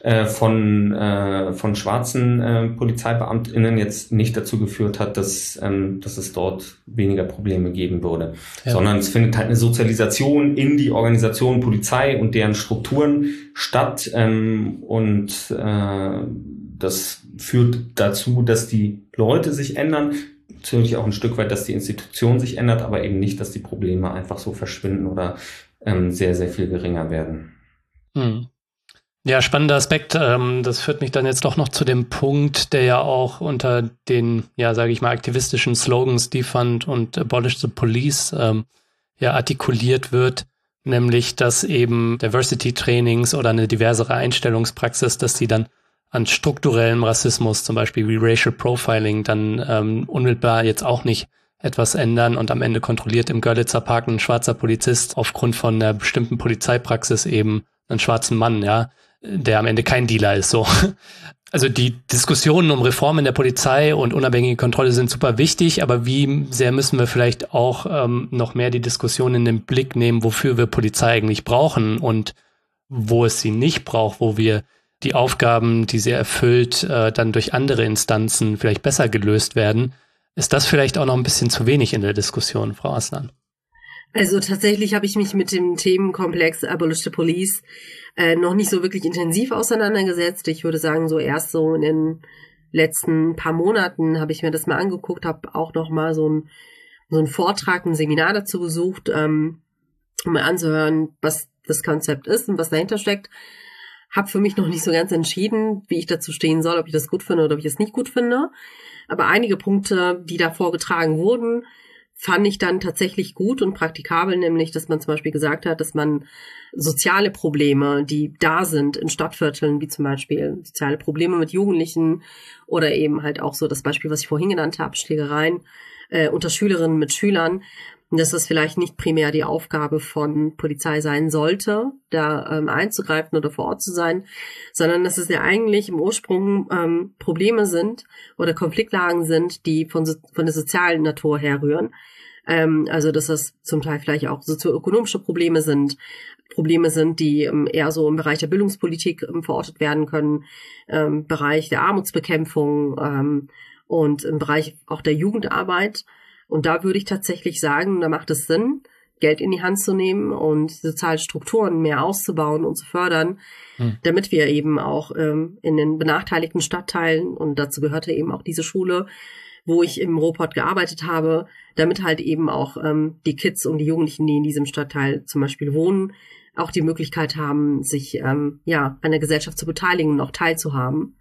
S2: von äh, von schwarzen äh, PolizeibeamtInnen jetzt nicht dazu geführt hat, dass ähm, dass es dort weniger Probleme geben würde, ja. Sondern es findet halt eine Sozialisation in die Organisation Polizei und deren Strukturen statt, ähm, und äh, das führt dazu, dass die Leute sich ändern, natürlich auch ein Stück weit, dass die Institution sich ändert, aber eben nicht, dass die Probleme einfach so verschwinden oder ähm, sehr, sehr viel geringer werden.
S3: Hm. Ja, spannender Aspekt. Das führt mich dann jetzt doch noch zu dem Punkt, der ja auch unter den, ja, sage ich mal, aktivistischen Slogans Defund und Abolish the Police ähm, ja artikuliert wird, nämlich dass eben Diversity-Trainings oder eine diversere Einstellungspraxis, dass die dann an strukturellem Rassismus, zum Beispiel wie Racial Profiling, dann ähm, unmittelbar jetzt auch nicht etwas ändern und am Ende kontrolliert im Görlitzer Park ein schwarzer Polizist aufgrund von einer bestimmten Polizeipraxis eben einen schwarzen Mann, ja, der am Ende kein Dealer ist, so. Also die Diskussionen um Reformen in der Polizei und unabhängige Kontrolle sind super wichtig, aber wie sehr müssen wir vielleicht auch ähm, noch mehr die Diskussion in den Blick nehmen, wofür wir Polizei eigentlich brauchen und wo es sie nicht braucht, wo wir die Aufgaben, die sie erfüllt, äh, dann durch andere Instanzen vielleicht besser gelöst werden. Ist das vielleicht auch noch ein bisschen zu wenig in der Diskussion, Frau Aslan?
S1: Also tatsächlich habe ich mich mit dem Themenkomplex Abolish the Police äh, noch nicht so wirklich intensiv auseinandergesetzt. Ich würde sagen, so erst so in den letzten paar Monaten habe ich mir das mal angeguckt, habe auch noch mal so ein so ein Vortrag, ein Seminar dazu besucht, ähm, um mir anzuhören, was das Konzept ist und was dahinter steckt. Habe für mich noch nicht so ganz entschieden, wie ich dazu stehen soll, ob ich das gut finde oder ob ich es nicht gut finde. Aber einige Punkte, die da vorgetragen wurden, fand ich dann tatsächlich gut und praktikabel, nämlich, dass man zum Beispiel gesagt hat, dass man soziale Probleme, die da sind in Stadtvierteln, wie zum Beispiel soziale Probleme mit Jugendlichen oder eben halt auch so das Beispiel, was ich vorhin genannt habe, Schlägereien äh, unter Schülerinnen mit Schülern, dass das vielleicht nicht primär die Aufgabe von Polizei sein sollte, da ähm, einzugreifen oder vor Ort zu sein, sondern dass es ja eigentlich im Ursprung ähm, Probleme sind oder Konfliktlagen sind, die von, so, von der sozialen Natur herrühren. Ähm, also dass das zum Teil vielleicht auch sozioökonomische Probleme sind, Probleme sind, die ähm, eher so im Bereich der Bildungspolitik ähm, verortet werden können, ähm, Bereich der Armutsbekämpfung ähm, und im Bereich auch der Jugendarbeit. Und da würde ich tatsächlich sagen, da macht es Sinn, Geld in die Hand zu nehmen und soziale Strukturen mehr auszubauen und zu fördern, hm. damit wir eben auch ähm, in den benachteiligten Stadtteilen, und dazu gehörte eben auch diese Schule, wo ich im Ruhrpott gearbeitet habe, damit halt eben auch ähm, die Kids und die Jugendlichen, die in diesem Stadtteil zum Beispiel wohnen, auch die Möglichkeit haben, sich ähm, ja an der Gesellschaft zu beteiligen und auch teilzuhaben.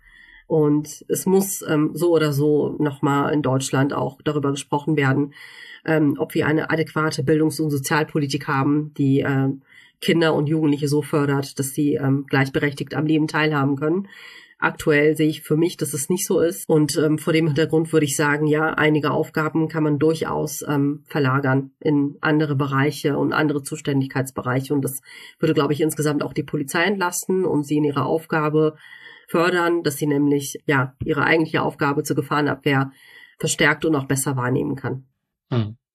S1: Und es muss ähm, so oder so nochmal in Deutschland auch darüber gesprochen werden, ähm, ob wir eine adäquate Bildungs- und Sozialpolitik haben, die äh, Kinder und Jugendliche so fördert, dass sie ähm, gleichberechtigt am Leben teilhaben können. Aktuell sehe ich für mich, dass es nicht so ist. Und ähm, vor dem Hintergrund würde ich sagen, ja, einige Aufgaben kann man durchaus ähm, verlagern in andere Bereiche und andere Zuständigkeitsbereiche. Und das würde, glaube ich, insgesamt auch die Polizei entlasten und sie in ihrer Aufgabe fördern, dass sie nämlich ja ihre eigentliche Aufgabe zur Gefahrenabwehr verstärkt und auch besser wahrnehmen kann.
S3: Hm.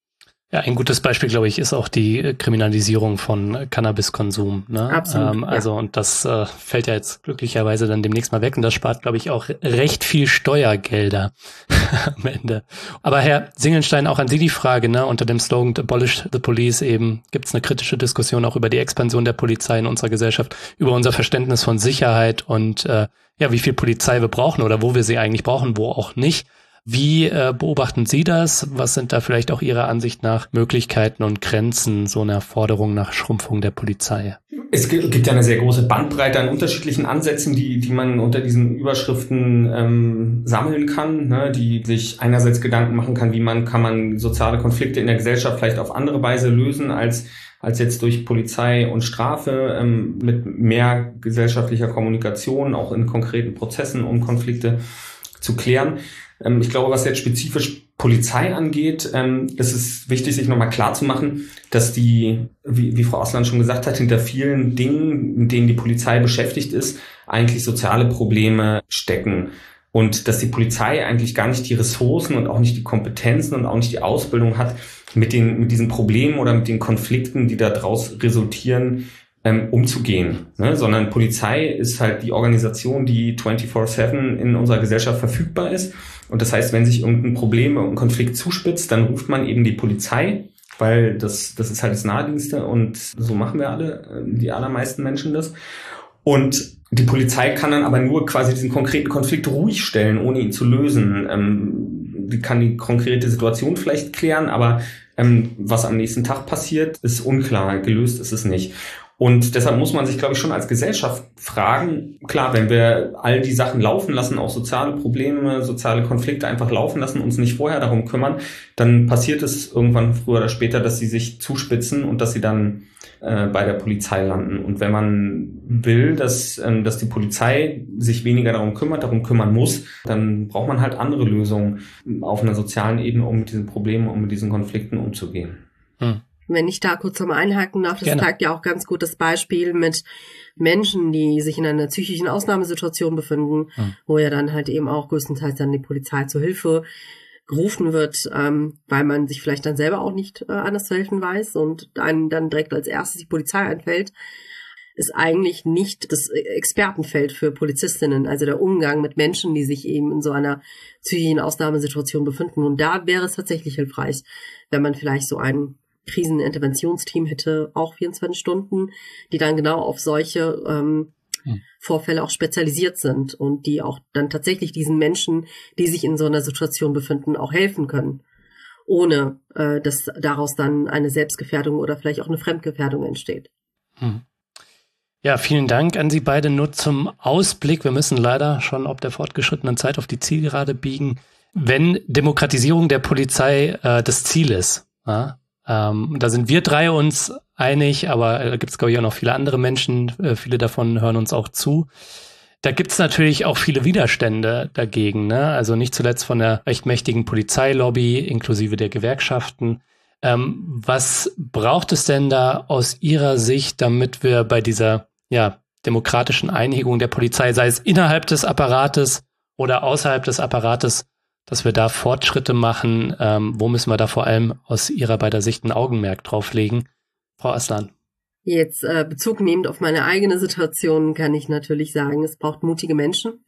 S3: Ja, ein gutes Beispiel, glaube ich, ist auch die Kriminalisierung von Cannabiskonsum. Ne?
S1: Absolut.
S3: Ähm, also, ja. Und das äh, fällt ja jetzt glücklicherweise dann demnächst mal weg und das spart, glaube ich, auch recht viel Steuergelder am Ende. Aber Herr Singelstein, auch an Sie die Frage, ne? Unter dem Slogan Abolish the Police eben gibt es eine kritische Diskussion auch über die Expansion der Polizei in unserer Gesellschaft, über unser Verständnis von Sicherheit und äh, ja, wie viel Polizei wir brauchen oder wo wir sie eigentlich brauchen, wo auch nicht. Wie äh, beobachten Sie das? Was sind da vielleicht auch Ihrer Ansicht nach Möglichkeiten und Grenzen so einer Forderung nach Schrumpfung der Polizei?
S2: Es gibt ja eine sehr große Bandbreite an unterschiedlichen Ansätzen, die die man unter diesen Überschriften ähm, sammeln kann, ne? Die sich einerseits Gedanken machen kann, wie man kann man soziale Konflikte in der Gesellschaft vielleicht auf andere Weise lösen als als jetzt durch Polizei und Strafe, ähm, mit mehr gesellschaftlicher Kommunikation, auch in konkreten Prozessen, um Konflikte zu klären. Ich glaube, was jetzt spezifisch Polizei angeht, ähm, ist es wichtig, sich nochmal klarzumachen, dass die, wie, wie Frau Osland schon gesagt hat, hinter vielen Dingen, in denen die Polizei beschäftigt ist, eigentlich soziale Probleme stecken. Und dass die Polizei eigentlich gar nicht die Ressourcen und auch nicht die Kompetenzen und auch nicht die Ausbildung hat, mit den, mit diesen Problemen oder mit den Konflikten, die daraus resultieren, ähm, umzugehen. Ne? Sondern Polizei ist halt die Organisation, die vierundzwanzig sieben in unserer Gesellschaft verfügbar ist. Und das heißt, wenn sich irgendein Problem, irgendein Konflikt zuspitzt, dann ruft man eben die Polizei, weil das, das ist halt das Naheliegendste und so machen wir alle, die allermeisten Menschen das. Und die Polizei kann dann aber nur quasi diesen konkreten Konflikt ruhig stellen, ohne ihn zu lösen. Ähm, die kann die konkrete Situation vielleicht klären, aber ähm, was am nächsten Tag passiert, ist unklar, gelöst ist es nicht. Und deshalb muss man sich, glaube ich, schon als Gesellschaft fragen, klar, wenn wir all die Sachen laufen lassen, auch soziale Probleme, soziale Konflikte einfach laufen lassen, uns nicht vorher darum kümmern, dann passiert es irgendwann früher oder später, dass sie sich zuspitzen und dass sie dann äh, bei der Polizei landen. Und wenn man will, dass, ähm, dass die Polizei sich weniger darum kümmert, darum kümmern muss, dann braucht man halt andere Lösungen auf einer sozialen Ebene, um mit diesen Problemen, um mit diesen Konflikten umzugehen.
S3: Hm.
S1: Wenn ich da kurz nochmal einhaken darf, das
S3: Gerne.
S1: zeigt ja auch ganz gut das Beispiel mit Menschen, die sich in einer psychischen Ausnahmesituation befinden, hm. wo ja dann halt eben auch größtenteils dann die Polizei zur Hilfe gerufen wird, ähm, weil man sich vielleicht dann selber auch nicht äh, anders zu helfen weiß und einem dann direkt als erstes die Polizei einfällt, ist eigentlich nicht das Expertenfeld für Polizistinnen, also der Umgang mit Menschen, die sich eben in so einer psychischen Ausnahmesituation befinden. Und da wäre es tatsächlich hilfreich, wenn man vielleicht so einen Kriseninterventionsteam hätte, auch vierundzwanzig Stunden, die dann genau auf solche ähm, hm. Vorfälle auch spezialisiert sind und die auch dann tatsächlich diesen Menschen, die sich in so einer Situation befinden, auch helfen können, ohne äh, dass daraus dann eine Selbstgefährdung oder vielleicht auch eine Fremdgefährdung entsteht.
S3: Hm. Ja, vielen Dank an Sie beide. Nur zum Ausblick, wir müssen leider schon ob der fortgeschrittenen Zeit auf die Zielgerade biegen. Wenn Demokratisierung der Polizei äh, das Ziel ist, ja, Ähm, da sind wir drei uns einig, aber da gibt es, glaube ich, auch noch viele andere Menschen. Äh, viele davon hören uns auch zu. Da gibt es natürlich auch viele Widerstände dagegen, ne? Also nicht zuletzt von der recht mächtigen Polizeilobby inklusive der Gewerkschaften. Ähm, was braucht es denn da aus Ihrer Sicht, damit wir bei dieser ja, demokratischen Einigung der Polizei, sei es innerhalb des Apparates oder außerhalb des Apparates, dass wir da Fortschritte machen? Ähm, wo müssen wir da vor allem aus Ihrer beider Sicht ein Augenmerk drauf legen? Frau Aslan.
S1: Jetzt äh, Bezug nehmend auf meine eigene Situation kann ich natürlich sagen, es braucht mutige Menschen,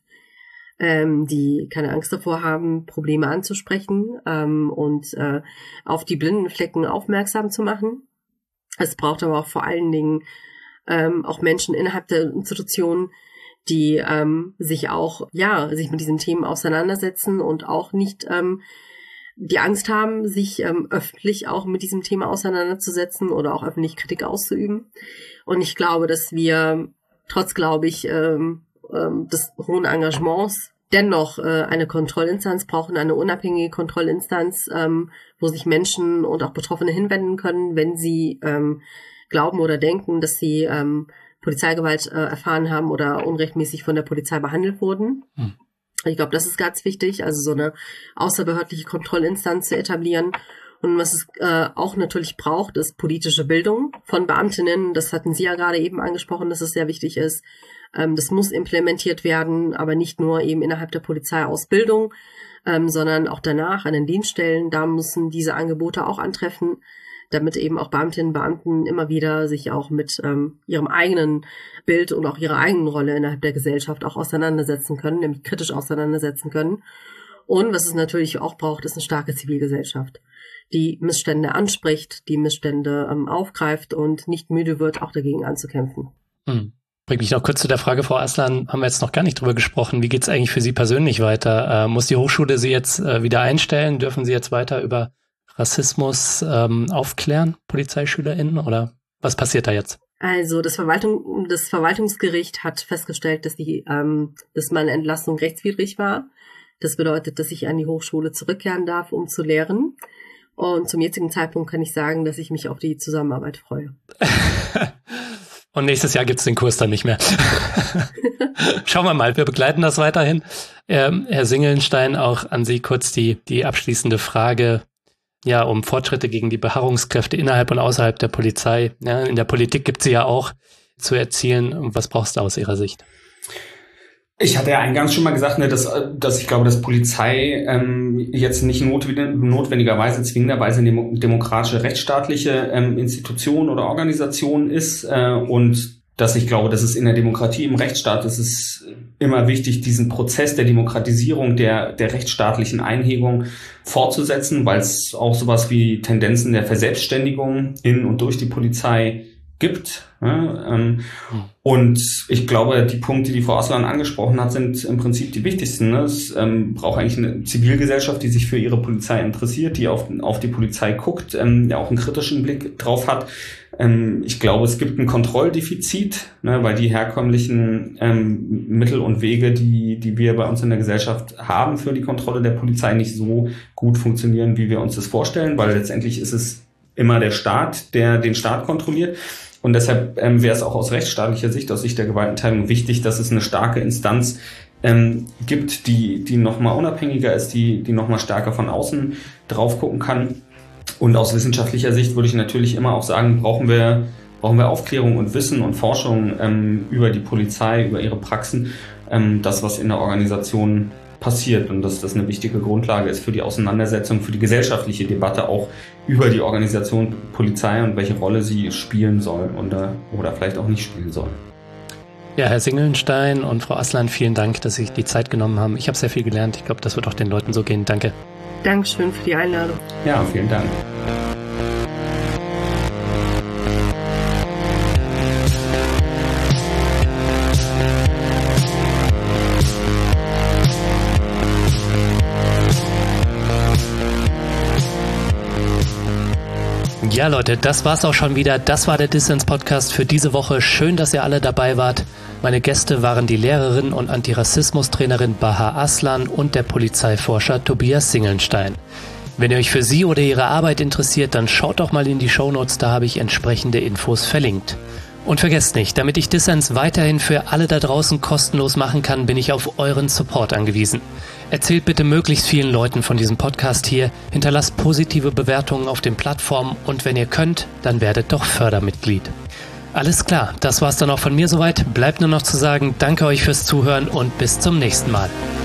S1: ähm, die keine Angst davor haben, Probleme anzusprechen ähm, und äh, auf die blinden Flecken aufmerksam zu machen. Es braucht aber auch vor allen Dingen ähm, auch Menschen innerhalb der Institutionen, die ähm, sich auch, ja, sich mit diesen Themen auseinandersetzen und auch nicht ähm, die Angst haben, sich ähm, öffentlich auch mit diesem Thema auseinanderzusetzen oder auch öffentlich Kritik auszuüben. Und ich glaube, dass wir trotz, glaube ich, ähm, ähm, des hohen Engagements dennoch äh, eine Kontrollinstanz brauchen, eine unabhängige Kontrollinstanz, ähm, wo sich Menschen und auch Betroffene hinwenden können, wenn sie ähm, glauben oder denken, dass sie ähm, Polizeigewalt äh, erfahren haben oder unrechtmäßig von der Polizei behandelt wurden. Hm. Ich glaube, das ist ganz wichtig, also so eine außerbehördliche Kontrollinstanz zu etablieren. Und was es äh, auch natürlich braucht, ist politische Bildung von Beamtinnen. Das hatten Sie ja gerade eben angesprochen, dass es sehr wichtig ist. Ähm, das muss implementiert werden, aber nicht nur eben innerhalb der Polizeiausbildung, ähm, sondern auch danach an den Dienststellen. Da müssen diese Angebote auch antreffen, damit eben auch Beamtinnen und Beamten immer wieder sich auch mit ähm, ihrem eigenen Bild und auch ihrer eigenen Rolle innerhalb der Gesellschaft auch auseinandersetzen können, nämlich kritisch auseinandersetzen können. Und was es natürlich auch braucht, ist eine starke Zivilgesellschaft, die Missstände anspricht, die Missstände ähm, aufgreift und nicht müde wird, auch dagegen anzukämpfen.
S3: Hm. Bringt mich noch kurz zu der Frage, Frau Aslan, haben wir jetzt noch gar nicht drüber gesprochen. Wie geht es eigentlich für Sie persönlich weiter? Äh, muss die Hochschule Sie jetzt äh, wieder einstellen? Dürfen Sie jetzt weiter über Rassismus ähm, aufklären, PolizeischülerInnen, oder was passiert da jetzt?
S1: Also das Verwaltung, das Verwaltungsgericht hat festgestellt, dass die, ähm, dass meine Entlassung rechtswidrig war. Das bedeutet, dass ich an die Hochschule zurückkehren darf, um zu lehren. Und zum jetzigen Zeitpunkt kann ich sagen, dass ich mich auf die Zusammenarbeit freue.
S3: Und nächstes Jahr gibt's den Kurs dann nicht mehr. Schauen wir mal, wir begleiten das weiterhin. Ähm, Herr Singelnstein, auch an Sie kurz die, die abschließende Frage. Ja, um Fortschritte gegen die Beharrungskräfte innerhalb und außerhalb der Polizei. Ja, in der Politik gibt sie ja auch zu erzielen. Was brauchst du aus Ihrer Sicht?
S2: Ich hatte ja eingangs schon mal gesagt, ne, dass, dass ich glaube, dass Polizei ähm, jetzt nicht notwendigerweise, zwingenderweise eine demokratische, rechtsstaatliche ähm, Institution oder Organisation ist äh, und dass ich glaube, dass es in der Demokratie, im Rechtsstaat, ist es immer wichtig, diesen Prozess der Demokratisierung, der, der rechtsstaatlichen Einhegung fortzusetzen, weil es auch sowas wie Tendenzen der Verselbstständigung in und durch die Polizei gibt. Ja, ähm, hm. Und ich glaube, die Punkte, die Frau Aslan angesprochen hat, sind im Prinzip die wichtigsten. Ne? Es ähm, braucht eigentlich eine Zivilgesellschaft, die sich für ihre Polizei interessiert, die auf, auf die Polizei guckt, ähm, der auch einen kritischen Blick drauf hat. Ähm, ich glaube, es gibt ein Kontrolldefizit, ne, weil die herkömmlichen ähm, Mittel und Wege, die, die wir bei uns in der Gesellschaft haben für die Kontrolle der Polizei, nicht so gut funktionieren, wie wir uns das vorstellen, weil letztendlich ist es immer der Staat, der den Staat kontrolliert. Und deshalb ähm, wäre es auch aus rechtsstaatlicher Sicht, aus Sicht der Gewaltenteilung wichtig, dass es eine starke Instanz ähm, gibt, die die nochmal unabhängiger ist, die die nochmal stärker von außen drauf gucken kann. Und aus wissenschaftlicher Sicht würde ich natürlich immer auch sagen, brauchen wir brauchen wir Aufklärung und Wissen und Forschung ähm, über die Polizei, über ihre Praxen, ähm, das, was in der Organisation passiert und dass das eine wichtige Grundlage ist für die Auseinandersetzung, für die gesellschaftliche Debatte auch über die Organisation Polizei und welche Rolle sie spielen soll oder, oder vielleicht auch nicht spielen soll.
S3: Ja, Herr Singelnstein und Frau Aslan, vielen Dank, dass Sie sich die Zeit genommen haben. Ich habe sehr viel gelernt. Ich glaube, das wird auch den Leuten so gehen. Danke.
S1: Dankeschön für die Einladung.
S2: Ja, vielen Dank.
S3: Ja, Leute, das war's auch schon wieder. Das war der Dissens-Podcast für diese Woche. Schön, dass ihr alle dabei wart. Meine Gäste waren die Lehrerin und Antirassismus-Trainerin Baha Aslan und der Polizeiforscher Tobias Singelnstein. Wenn ihr euch für sie oder ihre Arbeit interessiert, dann schaut doch mal in die Shownotes, da habe ich entsprechende Infos verlinkt. Und vergesst nicht, damit ich Dissens weiterhin für alle da draußen kostenlos machen kann, bin ich auf euren Support angewiesen. Erzählt bitte möglichst vielen Leuten von diesem Podcast hier, hinterlasst positive Bewertungen auf den Plattformen und wenn ihr könnt, dann werdet doch Fördermitglied. Alles klar, das war's dann auch von mir soweit. Bleibt nur noch zu sagen, danke euch fürs Zuhören und bis zum nächsten Mal.